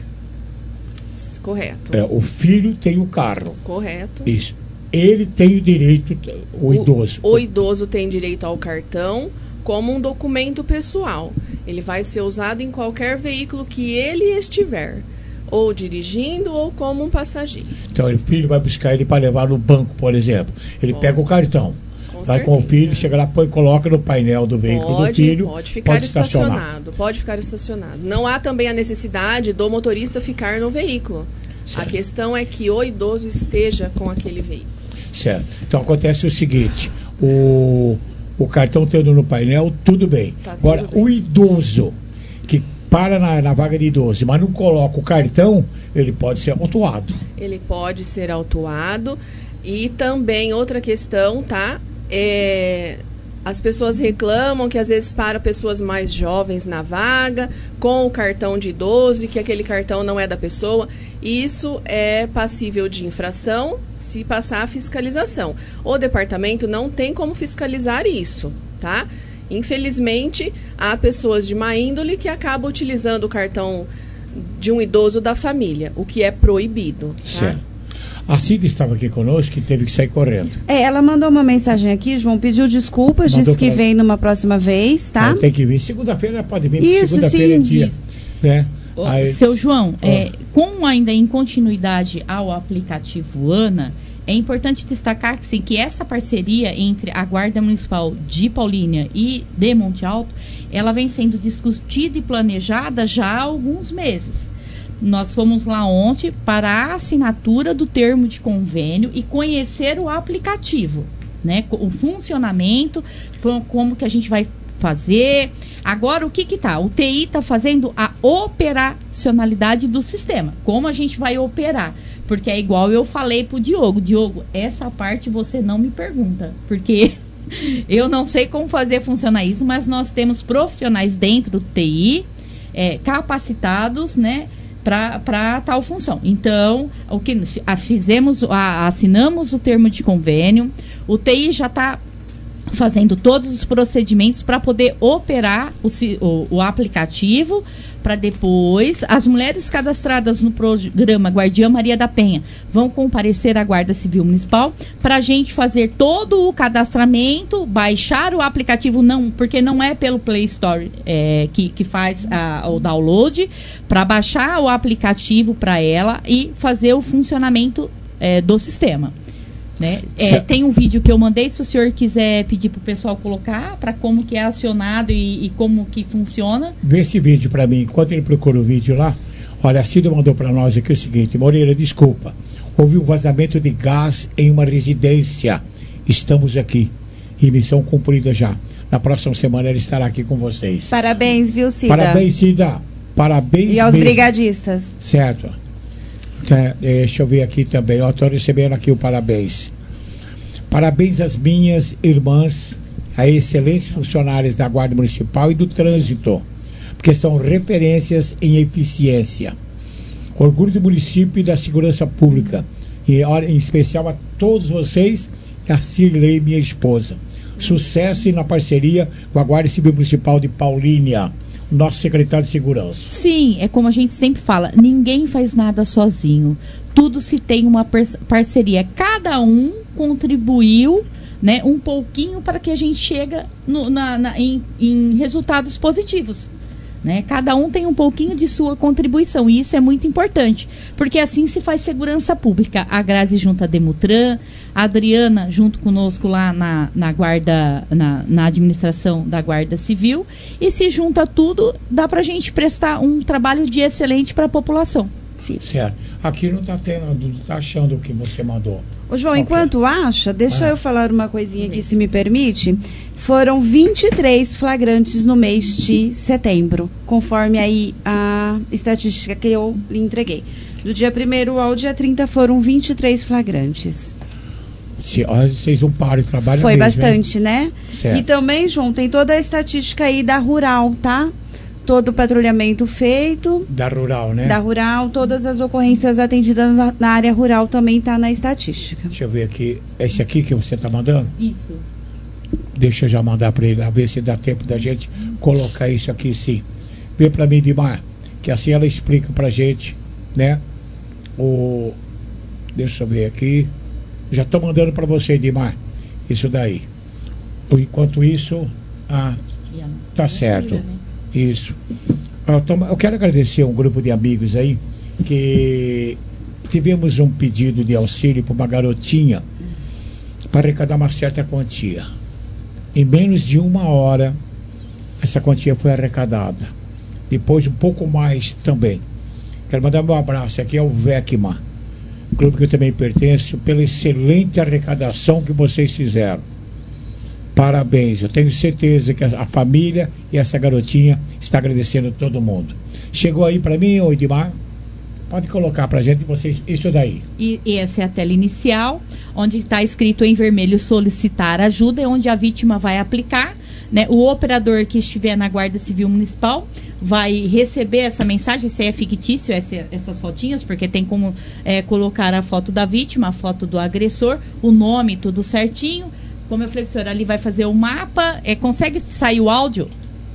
Correto. É, o filho tem o carro. Correto. Isso. Ele tem o direito, o, idoso. O idoso tem direito ao cartão como um documento pessoal. Ele vai ser usado em qualquer veículo que ele estiver, ou dirigindo ou como um passageiro. Então, o filho vai buscar ele para levar no banco, por exemplo. Ele Pode. pega o cartão, Com vai com o certeza. filho, chega lá, põe, coloca no painel do veículo Pode, do filho, pode ficar pode estacionar. estacionado, pode ficar estacionado. Não há também a necessidade do motorista ficar no veículo. Certo. A questão é que o idoso esteja com aquele veículo. Certo. Então acontece o seguinte: o, o cartão tendo no painel, tudo bem. Tá Agora, tudo bem. o idoso que para na, na vaga de idoso, mas não coloca o cartão, ele pode ser autuado. Ele pode ser autuado. E também outra questão, tá? É, as pessoas reclamam que às vezes para pessoas mais jovens na vaga, com o cartão de idoso, e que aquele cartão não é da pessoa. Isso é passível de infração se passar a fiscalização. O departamento não tem como fiscalizar isso, tá? Infelizmente, há pessoas de má índole que acabam utilizando o cartão de um idoso da família, o que é proibido, tá? Certo. A Cida estava aqui conosco e teve que sair correndo. É, ela mandou uma mensagem aqui, João, pediu desculpas, Mandou disse que pra- vem numa próxima vez, tá? Aí tem que vir. Segunda-feira ela pode vir, porque Isso, segunda-feira é sim, dia. isso. Né? Ô, Aí- Seu João, Ó. é, com ainda em continuidade ao aplicativo ANA, é importante destacar que, sim, que essa parceria entre a Guarda Municipal de Paulínia e de Monte Alto, ela vem sendo discutida e planejada já há alguns meses. Nós fomos lá ontem para a assinatura do termo de convênio e conhecer o aplicativo, né? O funcionamento, co- como que a gente vai fazer. Agora, o que que tá? O T I está fazendo a operacionalidade do sistema. Como a gente vai operar? Porque é igual eu falei pro Diogo. Diogo, essa parte você não me pergunta. Porque eu não sei como fazer funcionar isso, mas nós temos profissionais dentro do T I, é, capacitados, né? Para tal função. Então, o que a, fizemos, a, assinamos o termo de convênio, o T I já está fazendo todos os procedimentos para poder operar o, o, o aplicativo, para depois as mulheres cadastradas no programa Guardiã Maria da Penha vão comparecer à Guarda Civil Municipal para a gente fazer todo o cadastramento, baixar o aplicativo, não, porque não é pelo Play Store é, que, que faz a, o download, para baixar o aplicativo para ela e fazer o funcionamento é, do sistema. Né? É, tem um vídeo que eu mandei, se o senhor quiser pedir para o pessoal colocar, para como que é acionado e, e como que funciona. Vê esse vídeo para mim, enquanto ele procura o vídeo lá. Olha, a Cida mandou para nós aqui o seguinte: Moreira, desculpa, houve um vazamento de gás em uma residência, estamos aqui, e missão cumprida já. Na próxima semana ele estará aqui com vocês. Parabéns, viu, Cida? Parabéns, Cida. Parabéns E aos mesmo. brigadistas. Certo. Tá, deixa eu ver aqui também. Eu estou recebendo aqui o parabéns. Parabéns às minhas irmãs, a excelentes funcionárias da Guarda Municipal e do Trânsito, porque são referências em eficiência. Orgulho do município e da segurança pública. E olha, em especial a todos vocês e a Cirlei, minha esposa. Sucesso e na parceria com a Guarda Civil Municipal de Paulínia, nosso secretário de Segurança. Sim, é como a gente sempre fala, ninguém faz nada sozinho. Tudo se tem uma parceria. Cada um contribuiu, né, um pouquinho para que a gente chegue no, na, na, em, em resultados positivos. Né? Cada um tem um pouquinho de sua contribuição, e isso é muito importante, porque assim se faz segurança pública. A Grazi junto a Demutran, a Adriana junto conosco lá na, na guarda, na, na administração da Guarda Civil, e se junta tudo, dá para a gente prestar um trabalho de excelente para a população. Sim. Certo. Aqui não está tendo, não está achando o que você mandou. Ô, João, okay. Enquanto acha, deixa ah. eu falar uma coisinha aqui, se me permite. Foram vinte e três flagrantes no mês de setembro, conforme aí a estatística que eu lhe entreguei. Do dia primeiro ao dia trinta foram vinte e três flagrantes. Se, ó, vocês não param de trabalhar. Foi mesmo, bastante, hein? né? Certo. E também, João, tem toda a estatística aí da Rural, tá? Todo o patrulhamento feito. Da Rural, né? Da Rural, todas as ocorrências atendidas na, na área rural também está na estatística. Deixa eu ver aqui. Esse aqui que você está mandando? Isso. Deixa eu já mandar para ele, a ver se dá tempo da gente colocar isso aqui, sim. Vê para mim, Dimar, que assim ela explica para gente, né? O... Deixa eu ver aqui. Já estou mandando para você, Dimar, isso daí. Enquanto isso, ah, tá certo. Isso. Eu, tô, eu quero agradecer a um grupo de amigos aí que tivemos um pedido de auxílio para uma garotinha para arrecadar uma certa quantia. Em menos de uma hora, essa quantia foi arrecadada. Depois, um pouco mais também. Quero mandar meu abraço aqui ao Vecma, grupo que eu também pertenço, pela excelente arrecadação que vocês fizeram. Parabéns, eu tenho certeza que a, a família e essa garotinha está agradecendo todo mundo. Chegou aí para mim, ô Edmar? Pode colocar para a gente vocês, isso daí. E, e essa é a tela inicial, onde está escrito em vermelho solicitar ajuda, é onde a vítima vai aplicar, né? O operador que estiver na Guarda Civil Municipal vai receber essa mensagem. Isso aí é fictício, essa, essas fotinhas, porque tem como é, colocar a foto da vítima, a foto do agressor, o nome, tudo certinho. Como eu falei, o senhor ali vai fazer o mapa. É, consegue sair o áudio?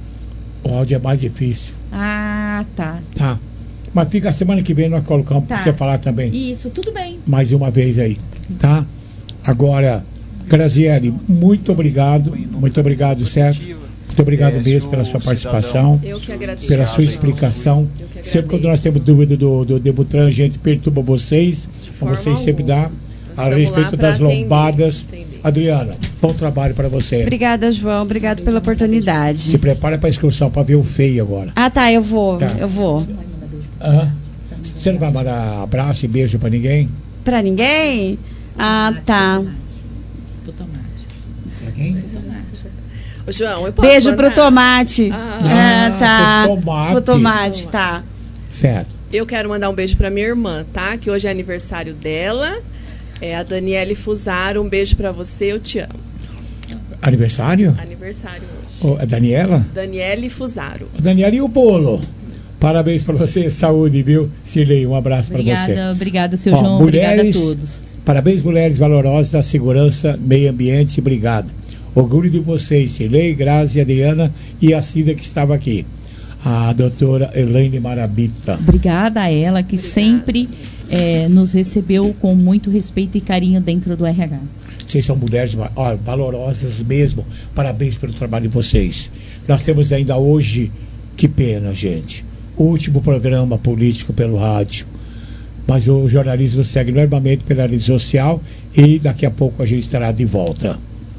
O áudio é mais difícil. Ah, tá. Tá. Mas fica a semana que vem nós colocamos tá. para você falar também. Isso, tudo bem. Mais uma vez aí, tá? Agora, Graziele, muito obrigado. Muito obrigado, certo? Muito obrigado mesmo pela sua participação. Eu que agradeço. Pela sua explicação. Sempre quando nós temos dúvida do, do Demutran, a gente perturba vocês. Vocês sempre dá a respeito das lombadas. Adriana, bom trabalho para você. Obrigada, João. Obrigado pela oportunidade. Se prepara para a excursão, para ver o feio agora. Ah, tá, eu vou. Tá. Eu vou. Uhum. Você não vai mandar abraço e beijo para ninguém? Para ninguém? Ah, tá. Pro Tomate. Para quem? Ô, João, eu posso Beijo mandar? pro Tomate. Ah, ah tá. pro Tomate. Pro Tomate, tá. Certo. Eu quero mandar um beijo pra minha irmã, tá? Que hoje é aniversário dela. É a Daniele Fusaro. Um beijo pra você, eu te amo. Aniversário? Aniversário hoje. Oh, a Daniela? Daniele Fusaro. Daniela, e o bolo? Parabéns pra você, saúde, viu? Cirlei, um abraço pra você. Obrigada, obrigada, seu Ó, João. mulheres, obrigada a todos. Parabéns, mulheres valorosas da segurança, meio ambiente, obrigado. Orgulho de vocês, Cirlei, Grazi, Adriana e a Cida que estava aqui. A doutora Elaine Marabita. Obrigada a ela, que obrigada. sempre é, nos recebeu com muito respeito e carinho dentro do R H. Vocês são mulheres ó, valorosas mesmo. Parabéns pelo trabalho de vocês. Nós temos ainda hoje, que pena, gente, o último programa político pelo rádio. Mas o jornalismo segue normalmente pela rede social e daqui a pouco a gente estará de volta.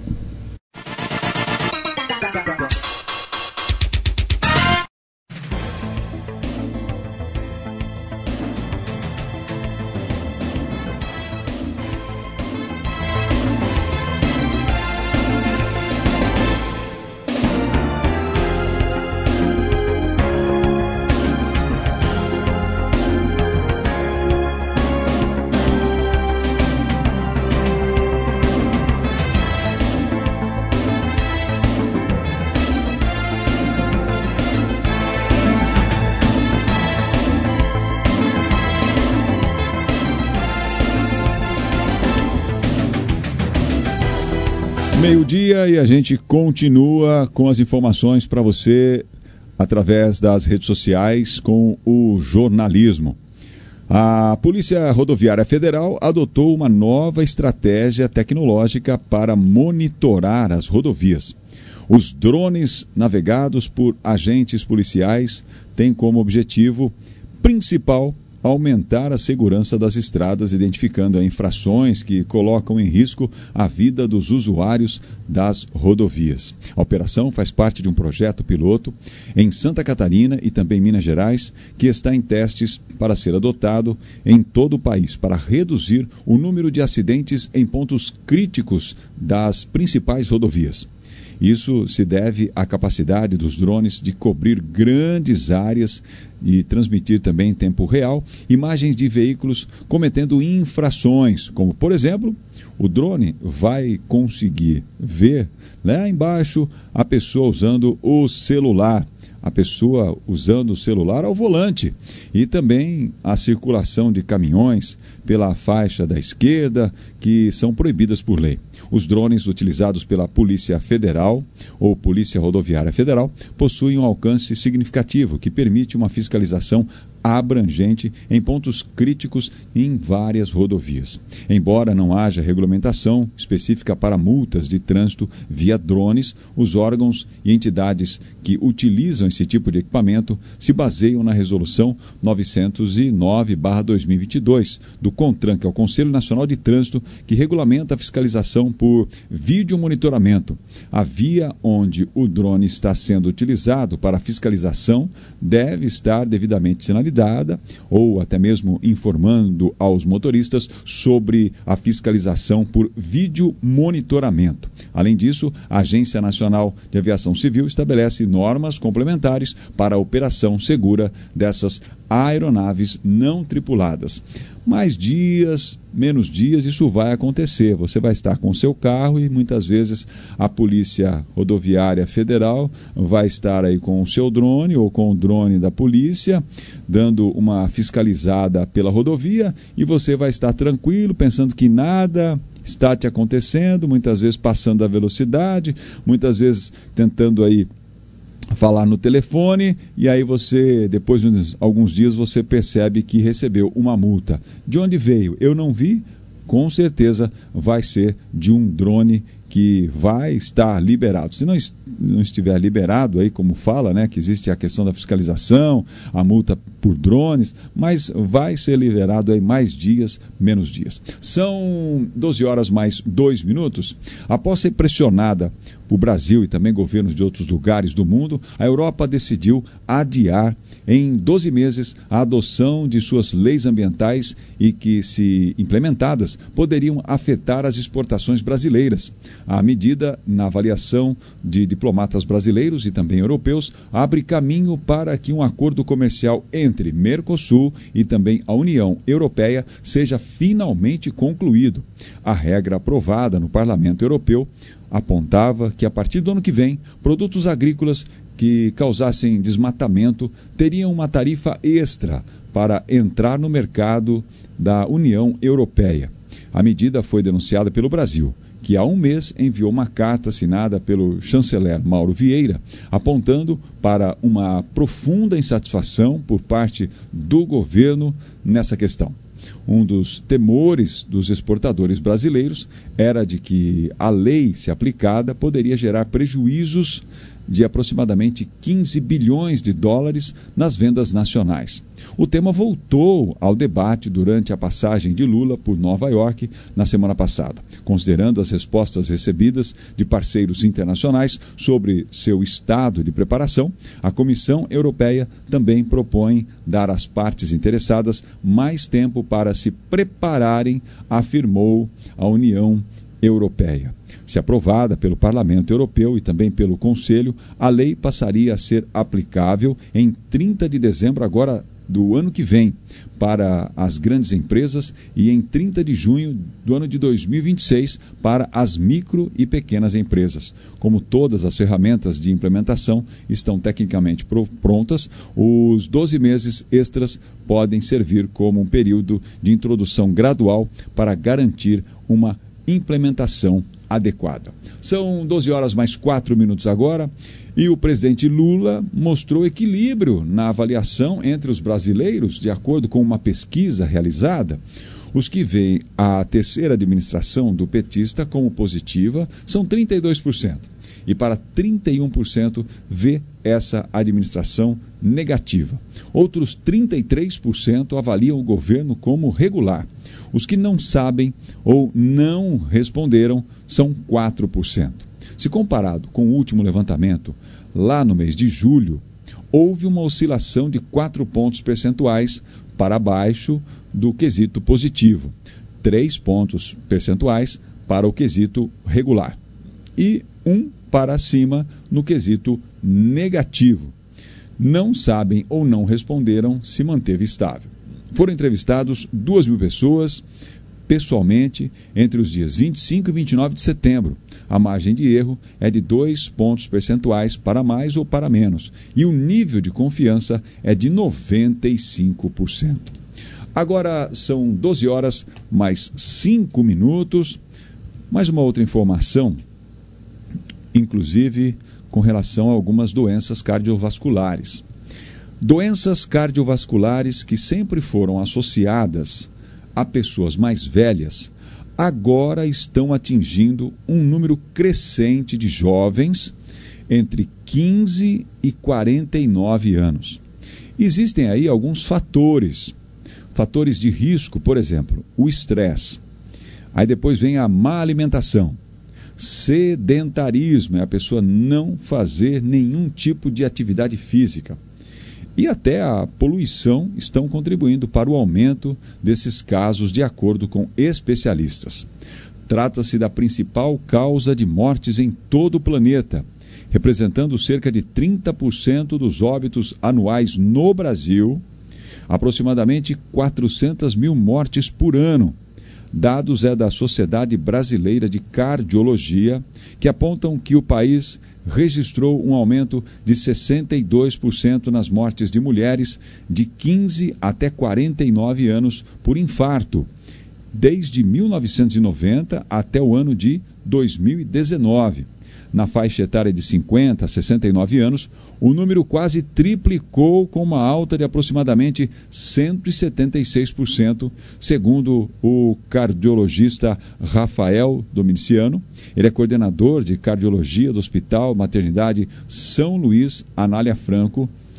Meio-dia e a gente continua com as informações para você através das redes sociais com o jornalismo. A Polícia Rodoviária Federal adotou uma nova estratégia tecnológica para monitorar as rodovias. Os drones navegados por agentes policiais têm como objetivo principal aumentar a segurança das estradas, identificando infrações que colocam em risco a vida dos usuários das rodovias. A operação faz parte de um projeto piloto em Santa Catarina e também Minas Gerais, que está em testes para ser adotado em todo o país, para reduzir o número de acidentes em pontos críticos das principais rodovias. Isso se deve à capacidade dos drones de cobrir grandes áreas e transmitir também em tempo real imagens de veículos cometendo infrações, como, por exemplo, o drone vai conseguir ver lá embaixo a pessoa usando o celular, a pessoa usando o celular ao volante e também a circulação de caminhões pela faixa da esquerda, que são proibidas por lei. Os drones utilizados pela Polícia Federal ou Polícia Rodoviária Federal possuem um alcance significativo que permite uma fiscalização abrangente em pontos críticos em várias rodovias. Embora não haja regulamentação específica para multas de trânsito via drones, os órgãos e entidades que utilizam esse tipo de equipamento se baseiam na Resolução novecentos e nove barra dois mil e vinte e dois do CONTRAN, que é o Conselho Nacional de Trânsito, que regulamenta a fiscalização por vídeo monitoramento. A via onde o drone está sendo utilizado para a fiscalização deve estar devidamente sinalizada ou até mesmo informando aos motoristas sobre a fiscalização por vídeo monitoramento. Além disso, a Agência Nacional de Aviação Civil estabelece normas complementares para a operação segura dessas aeronaves não tripuladas. Mais dias, menos dias, isso vai acontecer. Você vai estar com o seu carro e muitas vezes a Polícia Rodoviária Federal vai estar aí com o seu drone ou com o drone da polícia, dando uma fiscalizada pela rodovia e você vai estar tranquilo, pensando que nada está te acontecendo, muitas vezes passando a velocidade, muitas vezes tentando aí falar no telefone e aí você, depois de alguns dias, você percebe que recebeu uma multa. De onde veio? Eu não vi. Com certeza vai ser de um drone que vai estar liberado. Se não, não estiver liberado, aí como fala, né, que existe a questão da fiscalização, a multa por drones, mas vai ser liberado aí mais dias, menos dias. São doze horas mais dois minutos. Após ser pressionada por Brasil e também governos de outros lugares do mundo, a Europa decidiu adiar em doze meses a adoção de suas leis ambientais e que, se implementadas, poderiam afetar as exportações brasileiras. A medida, na avaliação de diplomatas brasileiros e também europeus, abre caminho para que um acordo comercial entre Mercosul e também a União Europeia seja finalmente concluído. A regra aprovada no Parlamento Europeu apontava que, a partir do ano que vem, produtos agrícolas que causassem desmatamento teriam uma tarifa extra para entrar no mercado da União Europeia. A medida foi denunciada pelo Brasil, que há um mês enviou uma carta assinada pelo chanceler Mauro Vieira, apontando para uma profunda insatisfação por parte do governo nessa questão. Um dos temores dos exportadores brasileiros era de que a lei, se aplicada, poderia gerar prejuízos de aproximadamente quinze bilhões de dólares nas vendas nacionais. O tema voltou ao debate durante a passagem de Lula por Nova York na semana passada. Considerando as respostas recebidas de parceiros internacionais sobre seu estado de preparação, a Comissão Europeia também propõe dar às partes interessadas mais tempo para se prepararem, afirmou a União Europeia. Se aprovada pelo Parlamento Europeu e também pelo Conselho, a lei passaria a ser aplicável em trinta de dezembro agora do ano que vem para as grandes empresas e em trinta de junho do ano de dois mil e vinte e seis para as micro e pequenas empresas. Como todas as ferramentas de implementação estão tecnicamente prontas, os doze meses extras podem servir como um período de introdução gradual para garantir uma implementação adequada. São doze horas mais quatro minutos agora e o presidente Lula mostrou equilíbrio na avaliação entre os brasileiros, de acordo com uma pesquisa realizada. Os que veem a terceira administração do petista como positiva são trinta e dois por cento. E para trinta e um por cento vê essa administração negativa. Outros trinta e três por cento avaliam o governo como regular. Os que não sabem ou não responderam são quatro por cento. Se comparado com o último levantamento, lá no mês de julho, houve uma oscilação de quatro pontos percentuais para baixo do quesito positivo, três pontos percentuais para o quesito regular e um para cima no quesito negativo. Não sabem ou não responderam se manteve estável. Foram entrevistados duas mil pessoas pessoalmente entre os dias vinte e cinco e vinte e nove de setembro. A margem de erro é de dois pontos percentuais para mais ou para menos e o nível de confiança é de noventa e cinco por cento. Agora são doze horas mais cinco minutos. Mais uma outra informação, inclusive com relação a algumas doenças cardiovasculares. Doenças cardiovasculares que sempre foram associadas a pessoas mais velhas, agora estão atingindo um número crescente de jovens entre quinze e quarenta e nove anos. Existem aí alguns fatores, fatores de risco, por exemplo, o estresse. Aí depois vem a má alimentação. Sedentarismo, é a pessoa não fazer nenhum tipo de atividade física. E até a poluição estão contribuindo para o aumento desses casos, de acordo com especialistas. Trata-se da principal causa de mortes em todo o planeta, representando cerca de trinta por cento dos óbitos anuais no Brasil, aproximadamente quatrocentas mil mortes por ano. Dados é da Sociedade Brasileira de Cardiologia, que apontam que o país registrou um aumento de sessenta e dois por cento nas mortes de mulheres de quinze até quarenta e nove anos por infarto, desde mil novecentos e noventa até o ano de dois mil e dezenove. Na faixa etária de cinquenta a sessenta e nove anos, o número quase triplicou, com uma alta de aproximadamente cento e setenta e seis por cento, segundo o cardiologista Rafael Dominiciano. Ele é coordenador de cardiologia do Hospital Maternidade São Luís Anália Franco.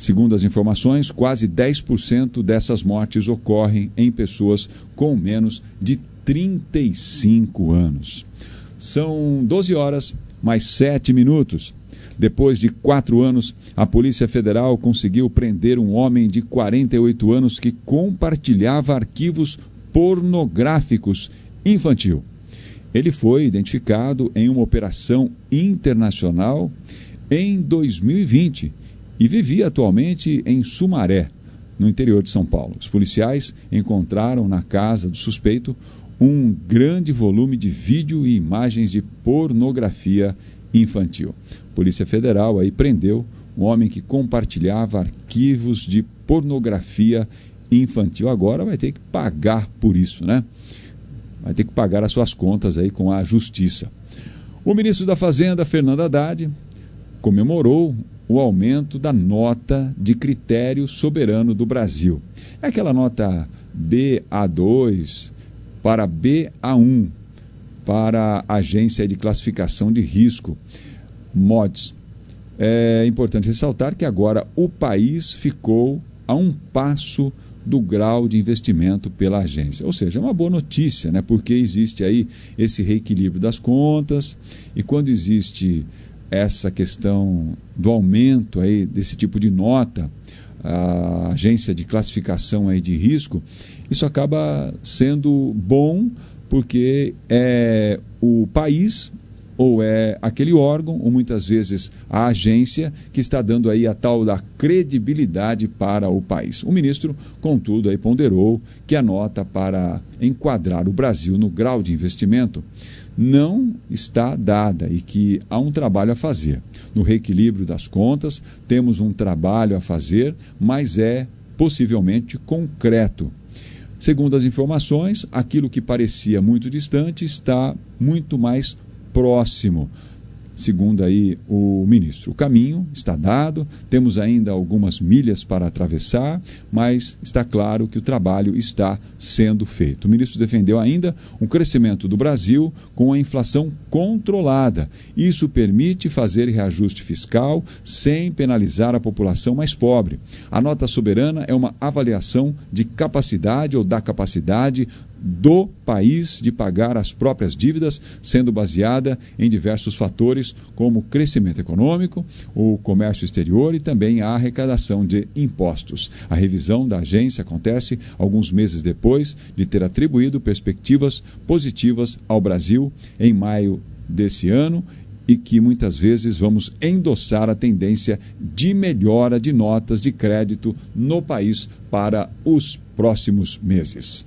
Segundo as informações, quase dez por cento dessas mortes ocorrem em pessoas com menos de trinta e cinco anos. São doze horas mais sete minutos. Depois de quatro anos, a Polícia Federal conseguiu prender um homem de quarenta e oito anos que compartilhava arquivos pornográficos infantil. Ele foi identificado em uma operação internacional em dois mil e vinte e vivia atualmente em Sumaré, no interior de São Paulo. Os policiais encontraram na casa do suspeito um grande volume de vídeo e imagens de pornografia infantil. A Polícia Federal aí prendeu um homem que compartilhava arquivos de pornografia infantil. Agora vai ter que pagar por isso, né? Vai ter que pagar as suas contas aí com a Justiça. O ministro da Fazenda, Fernando Haddad, comemorou o aumento da nota de critério soberano do Brasil. É aquela nota B A dois para B A um, para a Agência de Classificação de Risco, Moody's. É importante ressaltar que agora o país ficou a um passo do grau de investimento pela agência. Ou seja, é uma boa notícia, né? Porque existe aí esse reequilíbrio das contas, e quando existe essa questão do aumento aí desse tipo de nota, a agência de classificação aí de risco, isso acaba sendo bom, porque é o país ou é aquele órgão, ou muitas vezes a agência, que está dando aí a tal da credibilidade para o país. O ministro, contudo, aí ponderou que a nota para enquadrar o Brasil no grau de investimento não está dada e que há um trabalho a fazer. No reequilíbrio das contas, temos um trabalho a fazer, mas é possivelmente concreto. Segundo as informações, aquilo que parecia muito distante está muito mais próximo, segundo aí o ministro. O caminho está dado, temos ainda algumas milhas para atravessar, mas está claro que o trabalho está sendo feito. O ministro defendeu ainda um crescimento do Brasil com a inflação controlada. Isso permite fazer reajuste fiscal sem penalizar a população mais pobre. A nota soberana é uma avaliação de capacidade ou da capacidade do país de pagar as próprias dívidas, sendo baseada em diversos fatores, como crescimento econômico, o comércio exterior e também a arrecadação de impostos. A revisão da agência acontece alguns meses depois de ter atribuído perspectivas positivas ao Brasil em maio desse ano, e que muitas vezes vamos endossar a tendência de melhora de notas de crédito no país para os próximos meses.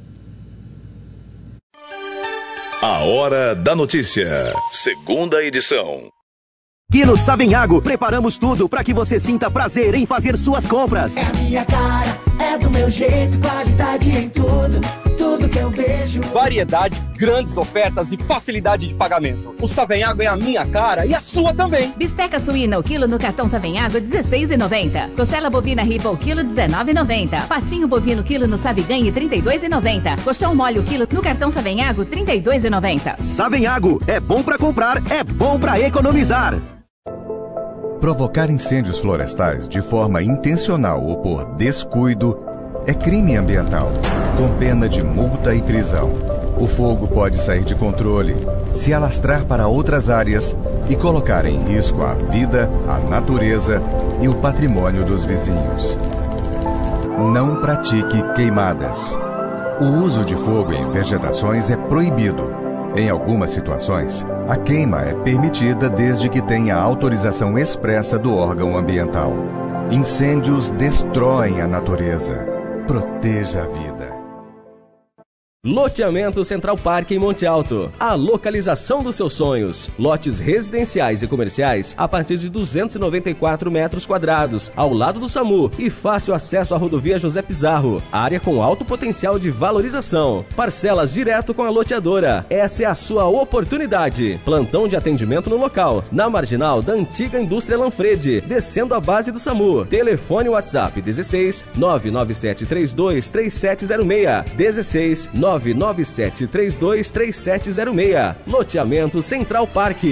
A Hora da Notícia, segunda edição. Aqui no Savenhago, preparamos tudo para que você sinta prazer em fazer suas compras. É a minha cara, é do meu jeito, qualidade em tudo, tudo que eu vejo. Variedade, grandes ofertas e facilidade de pagamento. O Savenhago é a minha cara e a sua também. Bisteca suína o quilo no cartão Savenhago dezesseis reais e noventa centavos. Costela bovina ripa o quilo dezenove reais e noventa centavos. Patinho bovino quilo no Saviganhe trinta e dois reais e noventa centavos. Colchão mole o quilo no cartão Savenhago trinta e dois reais e noventa centavos. Savenhago, é bom para comprar, é bom para economizar. Provocar incêndios florestais de forma intencional ou por descuido é crime ambiental, com pena de multa e prisão. O fogo pode sair de controle, se alastrar para outras áreas e colocar em risco a vida, a natureza e o patrimônio dos vizinhos. Não pratique queimadas. O uso de fogo em vegetações é proibido. Em algumas situações, a queima é permitida desde que tenha autorização expressa do órgão ambiental. Incêndios destroem a natureza. Proteja a vida. Loteamento Central Park em Monte Alto. A localização dos seus sonhos. Lotes residenciais e comerciais a partir de duzentos e noventa e quatro metros quadrados, ao lado do SAMU e fácil acesso à rodovia José Pizarro. Área com alto potencial de valorização. Parcelas direto com a loteadora. Essa é a sua oportunidade. Plantão de atendimento no local, na marginal da antiga indústria Lanfredi, descendo a base do SAMU. Telefone WhatsApp dezesseis nove nove sete três dois três sete zero seis. dezesseis nove nove sete três dois três sete zero seis. Loteamento Central Park.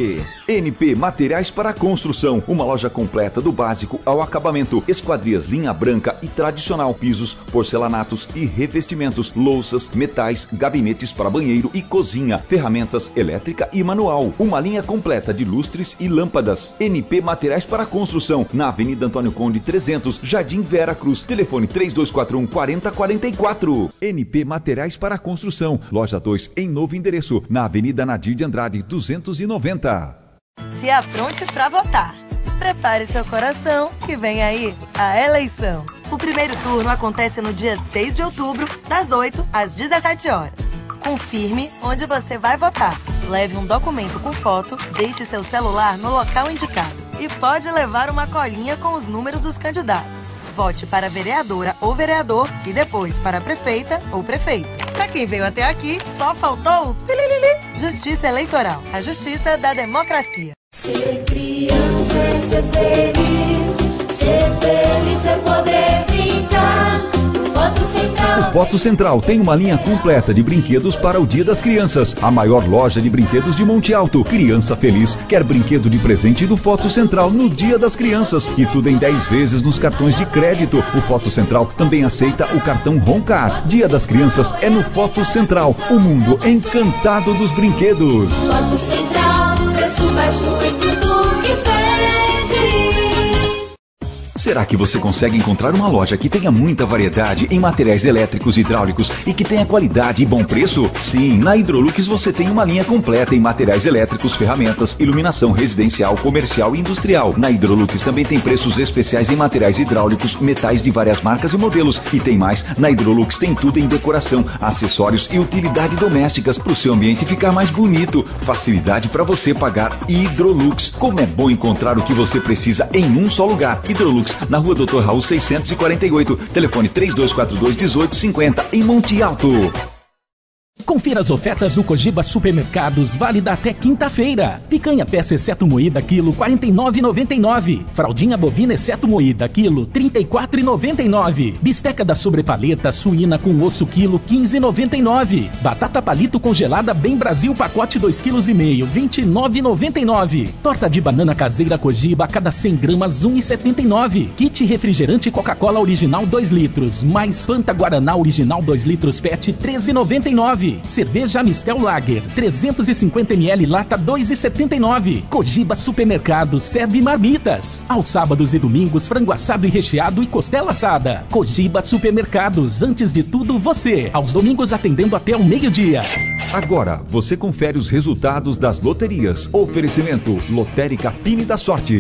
N P Materiais para Construção, uma loja completa do básico ao acabamento. Esquadrias linha branca e tradicional, pisos, porcelanatos e revestimentos, louças, metais, gabinetes para banheiro e cozinha, ferramentas elétrica e manual. Uma linha completa de lustres e lâmpadas. N P Materiais para Construção, na Avenida Antônio Conde trezentos, Jardim Vera Cruz. Telefone três dois quatro um, quatro zero quatro quatro. N P Materiais para Construção, loja dois, em novo endereço, na Avenida Nadir de Andrade duzentos e noventa. Se apronte para votar. Prepare seu coração, que vem aí a eleição. O primeiro turno acontece no dia seis de outubro, das oito às dezessete horas. Confirme onde você vai votar. Leve um documento com foto, deixe seu celular no local indicado. E pode levar uma colinha com os números dos candidatos. Vote para vereadora ou vereador e depois para prefeita ou prefeito. Para quem veio até aqui, só faltou o pililili. Justiça Eleitoral, a justiça da democracia. Ser criança é ser feliz, ser feliz é poder brincar. Foto Central. O Foto Central tem uma linha completa de brinquedos para o Dia das Crianças. A maior loja de brinquedos de Monte Alto. Criança feliz quer brinquedo de presente do Foto Central no Dia das Crianças. E tudo em dez vezes nos cartões de crédito. O Foto Central também aceita o cartão Roncar. Dia das Crianças é no Foto Central. O mundo encantado dos brinquedos. Foto Central, preço baixo em tudo que pede. Será que você consegue encontrar uma loja que tenha muita variedade em materiais elétricos e hidráulicos e que tenha qualidade e bom preço? Sim, na Hidrolux você tem uma linha completa em materiais elétricos, ferramentas, iluminação residencial, comercial e industrial. Na Hidrolux também tem preços especiais em materiais hidráulicos, metais de várias marcas e modelos. E tem mais, na Hidrolux tem tudo em decoração, acessórios e utilidade domésticas para o seu ambiente ficar mais bonito. Facilidade para você pagar Hidrolux. Como é bom encontrar o que você precisa em um só lugar. Hidrolux, na Rua doutor Raul seiscentos e quarenta e oito, telefone três dois quatro dois, um oito cinco zero, em Monte Alto. Confira as ofertas do Cogiba Supermercados, válida até quinta-feira. Picanha peça exceto moída, quilo, quarenta e nove reais e noventa e nove centavos. Fraldinha bovina exceto moída, quilo, trinta e quatro reais e noventa e nove centavos. Bisteca da sobrepaleta suína com osso, quilo, quinze reais e noventa e nove centavos. Batata palito congelada Bem Brasil, pacote dois vírgula cinco quilos, vinte e nove reais e noventa e nove centavos. Torta de banana caseira Cogiba, a cada cem gramas, um real e setenta e nove centavos. Kit refrigerante Coca-Cola original dois litros, mais Fanta Guaraná original dois litros P E T, treze reais e noventa e nove centavos. Cerveja Mistel Lager, trezentos e cinquenta mililitros, lata dois reais e setenta e nove centavos. Cogiba Supermercados, serve marmitas. Aos sábados e domingos, frango assado e recheado e costela assada. Cogiba Supermercados, antes de tudo você. Aos domingos atendendo até o meio-dia. Agora, você confere os resultados das loterias. Oferecimento Lotérica Fine da Sorte.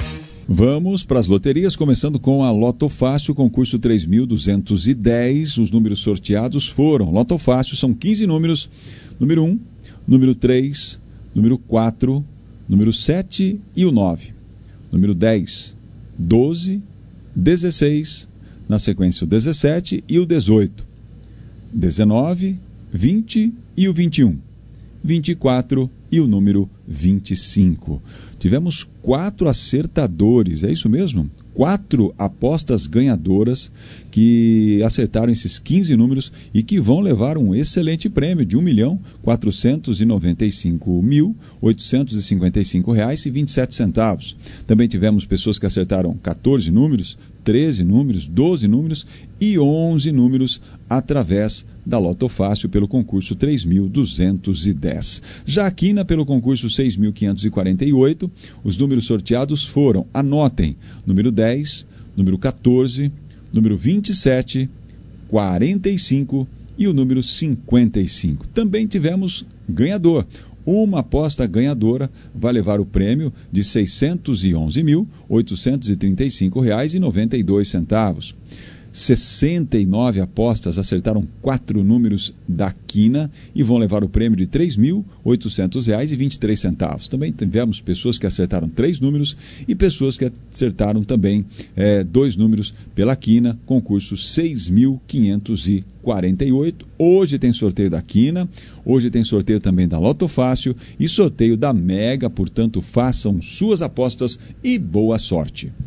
Vamos para as loterias, começando com a Loto Fácil, concurso três mil duzentos e dez. Os números sorteados foram: Loto Fácil, são quinze números. Número um, número três, número quatro, número sete e o nove. Número dez, doze, dezesseis, na sequência o dezessete e o dezoito. dezenove, vinte e o vinte e um. vinte e quatro e o número vinte e cinco. Tivemos quatro acertadores, é isso mesmo? Quatro apostas ganhadoras que acertaram esses quinze números e que vão levar um excelente prêmio de um milhão quatrocentos e noventa e cinco mil oitocentos e cinquenta e cinco reais e vinte e sete centavos. Também tivemos pessoas que acertaram quatorze números, treze números, doze números e onze números através da Loto Fácil pelo concurso três mil duzentos e dez. Já a Quina pelo concurso seis mil quinhentos e quarenta e oito, os números sorteados foram, anotem, número dez, número quatorze, número vinte e sete, quarenta e cinco e o número cinquenta e cinco. Também tivemos ganhador. Uma aposta ganhadora vai levar o prêmio de seiscentos e onze mil oitocentos e trinta e cinco reais e noventa e dois centavos. sessenta e nove apostas acertaram quatro números da Quina e vão levar o prêmio de três mil oitocentos reais e vinte e três centavos. Também tivemos pessoas que acertaram três números e pessoas que acertaram também é, dois números pela Quina, concurso seis mil quinhentos e quarenta e oito. Hoje tem sorteio da Quina, hoje tem sorteio também da Loto Fácil e sorteio da Mega, portanto façam suas apostas e boa sorte.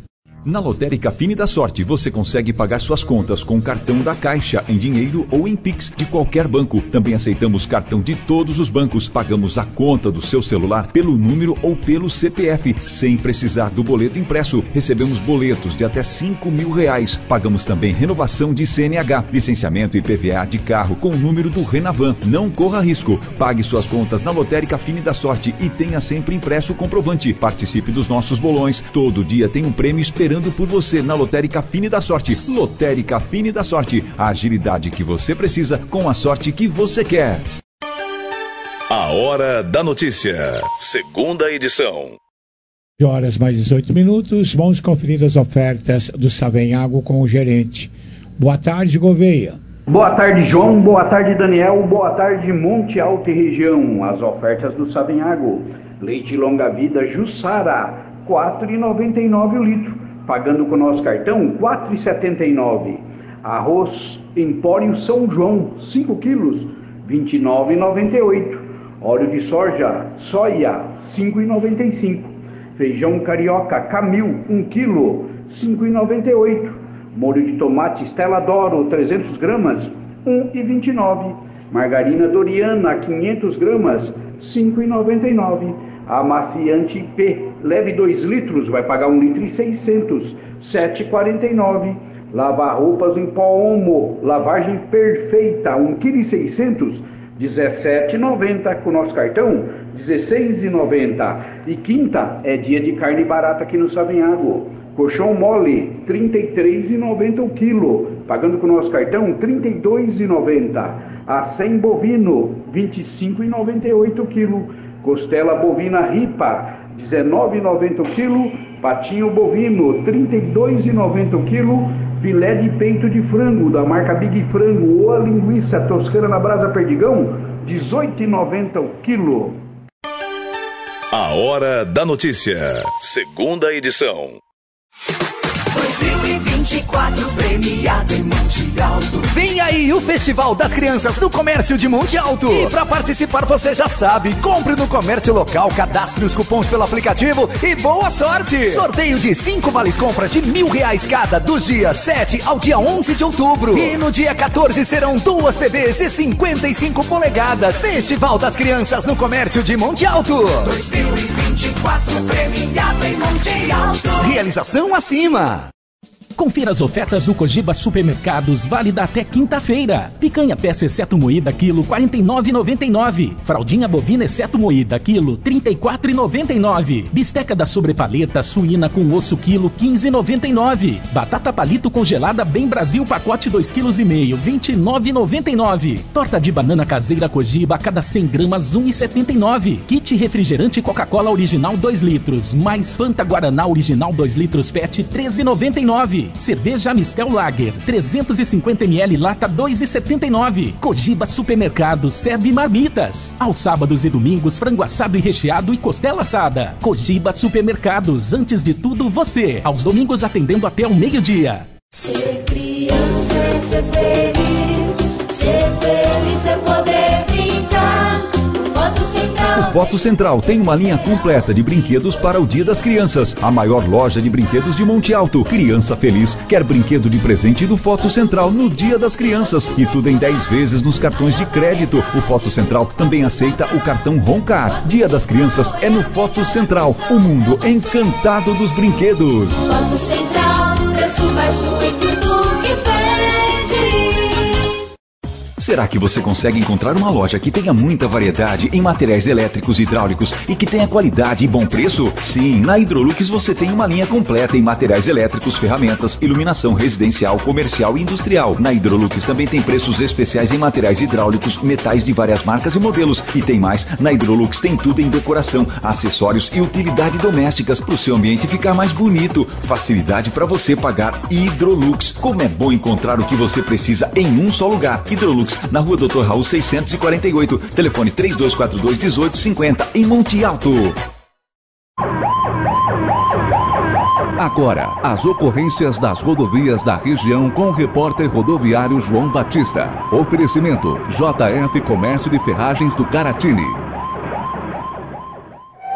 Na Lotérica Fine da Sorte, você consegue pagar suas contas com cartão da Caixa, em dinheiro ou em Pix de qualquer banco. Também aceitamos cartão de todos os bancos. Pagamos a conta do seu celular pelo número ou pelo C P F, sem precisar do boleto impresso. Recebemos boletos de até cinco mil reais. Pagamos também renovação de C N H, licenciamento e I P V A de carro com o número do Renavan. Não corra risco. Pague suas contas na Lotérica Fine da Sorte e tenha sempre impresso o comprovante. Participe dos nossos bolões. Todo dia tem um prêmio esperando por você na Lotérica Fine da Sorte. Lotérica Fine da Sorte. A agilidade que você precisa com a sorte que você quer. A Hora da Notícia. Segunda edição. Horas mais dezoito minutos. Vamos conferir as ofertas do Savenhago com o gerente. Boa tarde, Gouveia. Boa tarde, João. Boa tarde, Daniel. Boa tarde, Monte Alto e região. As ofertas do Savenhago. Leite longa vida Jussara, quatro reais e noventa e nove centavos o litro. Pagando com o nosso cartão, quatro reais e setenta e nove centavos. Arroz Empório São João, cinco quilos, vinte e nove reais e noventa e oito centavos. Óleo de soja, soia, cinco reais e noventa e cinco centavos. Feijão carioca Camil, um quilo, cinco reais e noventa e oito centavos. Molho de tomate Stella D'Oro, trezentos gramas, um real e vinte e nove centavos. Margarina Doriana, quinhentos gramas, cinco reais e noventa e nove centavos. Amaciante P, leve dois litros, vai pagar um litro e seiscentos, sete reais e quarenta e nove centavos. Lavar roupas em pó Omo, lavagem perfeita, um quilo e seiscentos, dezessete reais e noventa centavos. Com o nosso cartão, dezesseis reais e noventa centavos. E quinta é dia de carne barata aqui no Savenhago. Colchão mole, trinta e três reais e noventa centavos o quilo. Pagando com o nosso cartão, trinta e dois reais e noventa centavos. Acém bovino, vinte e cinco reais e noventa e oito centavos o quilo. Costela bovina ripa, dezenove reais e noventa centavos o quilo. Patinho bovino, trinta e dois reais e noventa centavos o quilo. Filé de peito de frango da marca Big Frango ou a linguiça toscana na Brasa Perdigão, dezoito reais e noventa centavos o quilo. A Hora da Notícia, segunda edição. dois mil e vinte e quatro premiado em Monte Alto. Vem aí o Festival das Crianças do Comércio de Monte Alto. E para participar você já sabe, compre no comércio local, cadastre os cupons pelo aplicativo e boa sorte! Sorteio de cinco vales compras de mil reais cada, dos dias sete ao dia onze de outubro. E no dia quatorze serão duas T Vs de cinquenta e cinco polegadas. Festival das Crianças no Comércio de Monte Alto. dois mil e vinte e quatro premiado em Monte Alto. Realização acima. Confira as ofertas do Cogiba Supermercados, válida até quinta-feira. Picanha peça exceto moída, quilo, quarenta e nove reais e noventa e nove centavos. Fraldinha bovina exceto moída, quilo, trinta e quatro reais e noventa e nove centavos. Bisteca da sobrepaleta suína com osso, quilo, quinze reais e noventa e nove centavos. Batata palito congelada Bem Brasil, pacote dois quilos e meio, vinte e nove reais e noventa e nove centavos. Torta de banana caseira Cogiba, a cada cem gramas, um real e setenta e nove centavos. Kit refrigerante Coca-Cola original dois litros, mais Fanta Guaraná original dois litros P E T, treze reais e noventa e nove centavos. Cerveja Mistel Lager, trezentos e cinquenta mililitros, lata dois reais e setenta e nove centavos. Cogiba Supermercados serve marmitas. Aos sábados e domingos, frango assado e recheado e costela assada. Cogiba Supermercados, antes de tudo você. Aos domingos atendendo até o meio-dia. Ser criança é ser feliz, ser feliz é poder brincar. Foto Central. O Foto Central tem uma linha completa de brinquedos para o Dia das Crianças. A maior loja de brinquedos de Monte Alto. Criança feliz quer brinquedo de presente do Foto Central no Dia das Crianças. E tudo em dez vezes nos cartões de crédito. O Foto Central também aceita o cartão Roncar. Dia das Crianças é no Foto Central. O mundo encantado dos brinquedos. Foto Central, preço baixo em tudo que pede. Será que você consegue encontrar uma loja que tenha muita variedade em materiais elétricos e hidráulicos e que tenha qualidade e bom preço? Sim, na Hidrolux você tem uma linha completa em materiais elétricos, ferramentas, iluminação residencial, comercial e industrial. Na Hidrolux também tem preços especiais em materiais hidráulicos, metais de várias marcas e modelos. E tem mais, na Hidrolux tem tudo em decoração, acessórios e utilidade domésticas para o seu ambiente ficar mais bonito. Facilidade para você pagar Hidrolux. Como é bom encontrar o que você precisa em um só lugar. Hidrolux, na rua doutor Raul seiscentos e quarenta e oito, telefone três dois quatro dois, um oito cinco zero, em Monte Alto. Agora, as ocorrências das rodovias da região com o repórter rodoviário João Batista. Oferecimento J F Comércio de Ferragens do Caratini.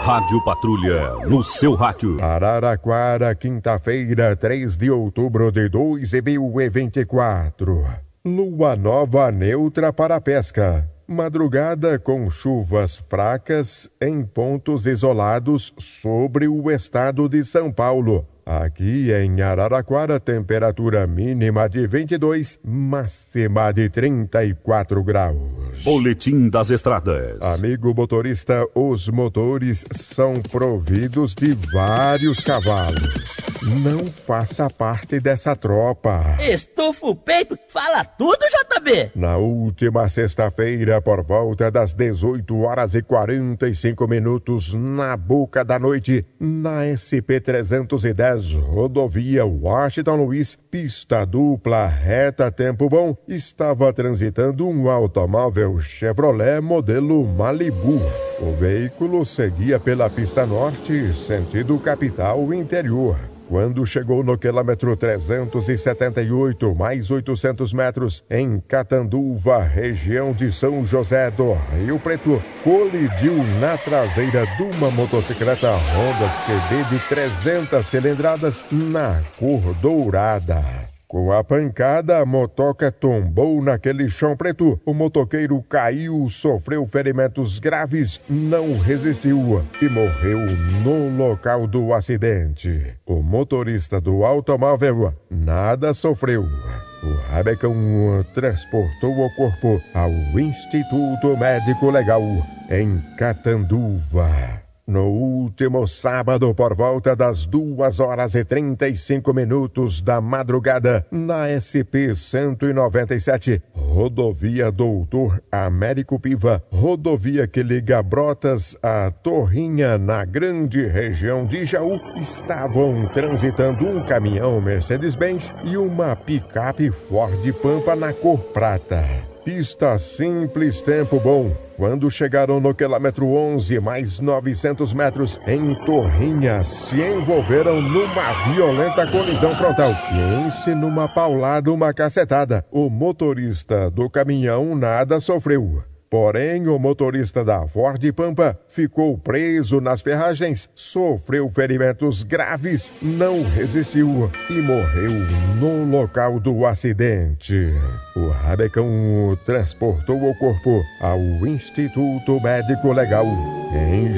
Rádio Patrulha, no seu rádio. Araraquara, quinta-feira, três de outubro de dois mil e vinte e quatro. Lua nova neutra para a pesca. Madrugada com chuvas fracas em pontos isolados sobre o estado de São Paulo. Aqui em Araraquara, temperatura mínima de vinte e dois, máxima de trinta e quatro graus. Boletim das Estradas. Amigo motorista, os motores são providos de vários cavalos. Não faça parte dessa tropa. Estufa o peito, fala tudo, J B. Na última sexta-feira, por volta das dezoito horas e quarenta e cinco minutos, na boca da noite, na S P trezentos e dez, rodovia Washington Luiz, pista dupla reta tempo bom, estava transitando um automóvel Chevrolet modelo Malibu. O veículo seguia pela pista norte, sentido capital interior. Quando chegou no quilômetro trezentos e setenta e oito, mais oitocentos metros, em Catanduva, região de São José do Rio Preto, colidiu na traseira de uma motocicleta Honda C B de trezentas cilindradas na cor dourada. Com a pancada, a motoca tombou naquele chão preto. O motoqueiro caiu, sofreu ferimentos graves, não resistiu e morreu no local do acidente. O motorista do automóvel nada sofreu. O rabecão transportou o corpo ao Instituto Médico Legal em Catanduva. No último sábado, por volta das duas horas e trinta e cinco minutos da madrugada, na S P cento e noventa e sete, rodovia Doutor Américo Piva, rodovia que liga Brotas a Torrinha, na grande região de Jaú, estavam transitando um caminhão Mercedes-Benz e uma picape Ford Pampa na cor prata. Pista simples, tempo bom. Quando chegaram no quilômetro onze, mais novecentos metros, em Torrinha, se envolveram numa violenta colisão frontal. Pense numa paulada, uma cacetada. O motorista do caminhão nada sofreu. Porém, o motorista da Ford Pampa ficou preso nas ferragens, sofreu ferimentos graves, não resistiu e morreu no local do acidente. O rabecão transportou o corpo ao Instituto Médico Legal em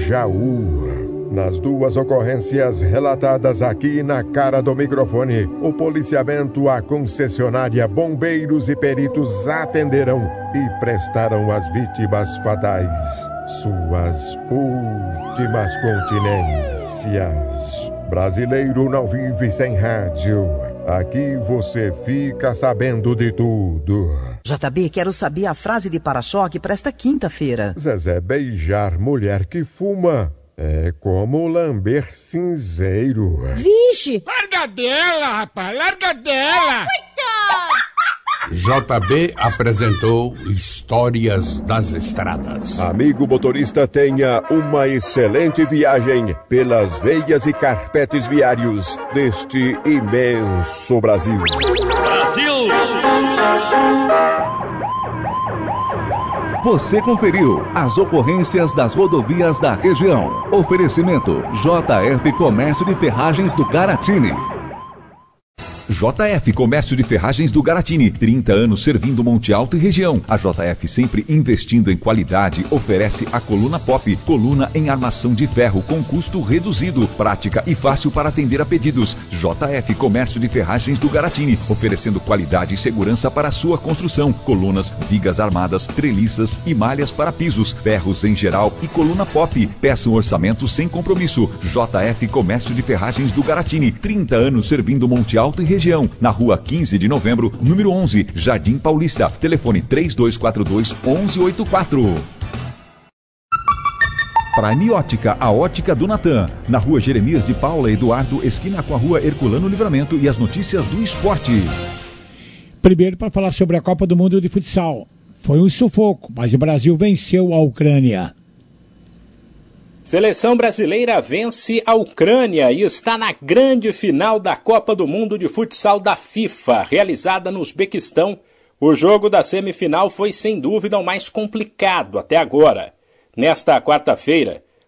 Jaú. Nas duas ocorrências relatadas aqui na cara do microfone, o policiamento, a concessionária, bombeiros e peritos atenderam e prestaram às vítimas fatais suas últimas continências. Brasileiro não vive sem rádio. Aqui você fica sabendo de tudo. J B, quero saber a frase de para-choque para esta quinta-feira. Zezé, beijar mulher que fuma é como lamber cinzeiro. Vixe! Larga dela, rapaz! Larga dela! J B apresentou Histórias das Estradas. Amigo motorista, tenha uma excelente viagem pelas veias e carpetes viários deste imenso Brasil. Brasil! Você conferiu as ocorrências das rodovias da região. Oferecimento J F Comércio de Ferragens do Garatini. J F Comércio de Ferragens do Garatini, trinta anos servindo Monte Alto e região. A J F, sempre investindo em qualidade, oferece a coluna Pop, coluna em armação de ferro com custo reduzido, prática e fácil para atender a pedidos. J F Comércio de Ferragens do Garatini, oferecendo qualidade e segurança para a sua construção. Colunas, vigas armadas, treliças e malhas para pisos, ferros em geral e coluna Pop. Peça um orçamento sem compromisso. J F Comércio de Ferragens do Garatini, trinta anos servindo Monte Alto e região. Região, na rua quinze de novembro, número onze, Jardim Paulista. Telefone três dois quatro dois, um um oito quatro. Prime Ótica, a ótica do Natan. Na rua Jeremias de Paula Eduardo, esquina com a rua Herculano Livramento, e as notícias do esporte. Primeiro, para falar sobre a Copa do Mundo de Futsal. Foi um sufoco, mas o Brasil venceu a Ucrânia. Seleção brasileira vence a Ucrânia e está na grande final da Copa do Mundo de Futsal da FIFA, realizada no Uzbequistão. O jogo da semifinal foi sem dúvida o mais complicado até agora. Nesta quarta-feira,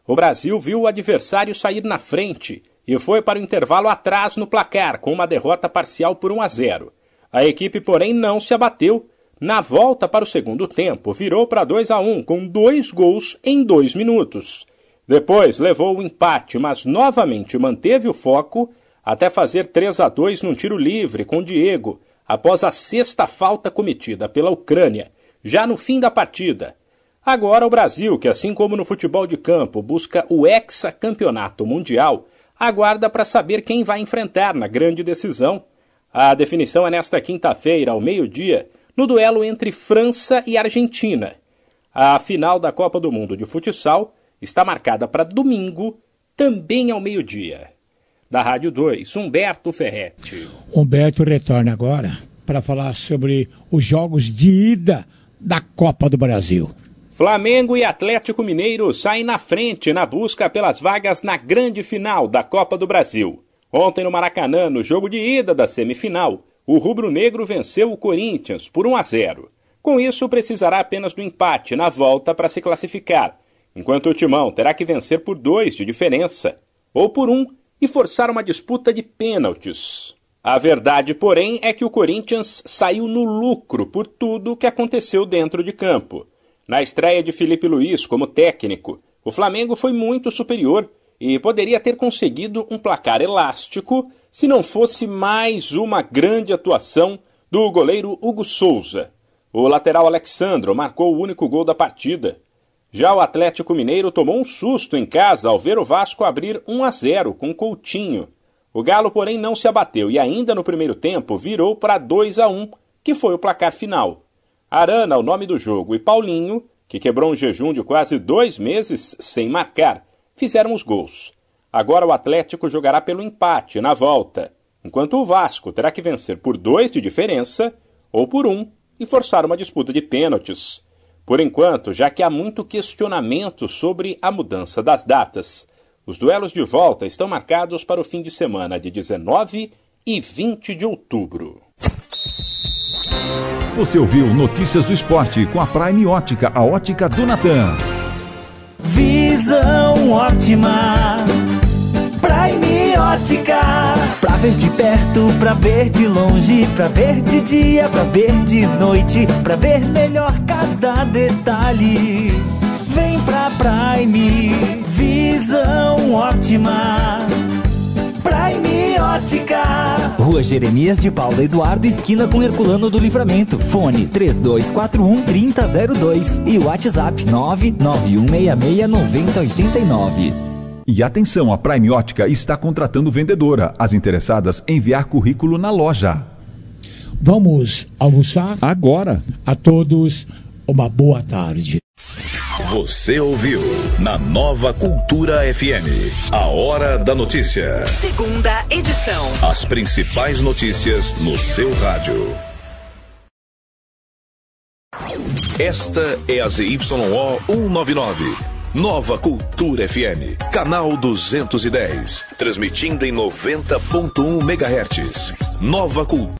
o Brasil viu o adversário sair na frente e foi para o intervalo atrás no placar, com uma derrota parcial por um a zero. A equipe, porém, não se abateu. Na volta para o segundo tempo, virou para dois a um, com dois gols em dois minutos. Depois levou o empate, mas novamente manteve o foco até fazer três a dois num tiro livre com Diego, após a sexta falta cometida pela Ucrânia, já no fim da partida. Agora o Brasil, que assim como no futebol de campo busca o hexacampeonato mundial, aguarda para saber quem vai enfrentar na grande decisão. A definição é nesta quinta-feira, ao meio-dia, no duelo entre França e Argentina. A final da Copa do Mundo de Futsal está marcada para domingo, também ao meio-dia. Da Rádio dois, Humberto Ferretti. Humberto retorna agora para falar sobre os jogos de ida da Copa do Brasil. Flamengo e Atlético Mineiro saem na frente na busca pelas vagas na grande final da Copa do Brasil. Ontem no Maracanã, no jogo de ida da semifinal, o rubro-negro venceu o Corinthians por um a zero. Com isso, precisará apenas do empate na volta para se classificar, enquanto o Timão terá que vencer por dois de diferença, ou por um, e forçar uma disputa de pênaltis. A verdade, porém, é que o Corinthians saiu no lucro por tudo que aconteceu dentro de campo. Na estreia de Felipe Luiz como técnico, o Flamengo foi muito superior e poderia ter conseguido um placar elástico se não fosse mais uma grande atuação do goleiro Hugo Souza. O lateral Alexandro marcou o único gol da partida. Já o Atlético Mineiro tomou um susto em casa ao ver o Vasco abrir um a zero com Coutinho. O Galo, porém, não se abateu e ainda no primeiro tempo virou para dois a um, que foi o placar final. Arana, o nome do jogo, e Paulinho, que quebrou um jejum de quase dois meses sem marcar, fizeram os gols. Agora o Atlético jogará pelo empate na volta, enquanto o Vasco terá que vencer por dois de diferença ou por um e forçar uma disputa de pênaltis. Por enquanto, já que há muito questionamento sobre a mudança das datas, os duelos de volta estão marcados para o fim de semana de dezenove e vinte de outubro. Você ouviu Notícias do Esporte com a Prime Ótica, a ótica do Natan. Visão ótima, Prime Ótica. Pra ver de perto, pra ver de longe, pra ver de dia, pra ver de noite, pra ver melhor cada detalhe. Vem pra Prime, visão ótima, Prime Ótica. Rua Jeremias de Paula Eduardo, esquina com Herculano do Livramento. Fone três dois quatro um, três zero zero dois e o WhatsApp nove nove um seis seis nove zero oito nove. E atenção, a Prime Ótica está contratando vendedora. As interessadas em enviar currículo na loja. Vamos almoçar? Agora. A todos, uma boa tarde. Você ouviu na Nova Cultura F M, a Hora da Notícia. Segunda edição. As principais notícias no seu rádio. Esta é a Z Y O cento e noventa e nove. Nova Cultura F M, canal duzentos e dez, transmitindo em noventa ponto um megahertz. Nova Cultura.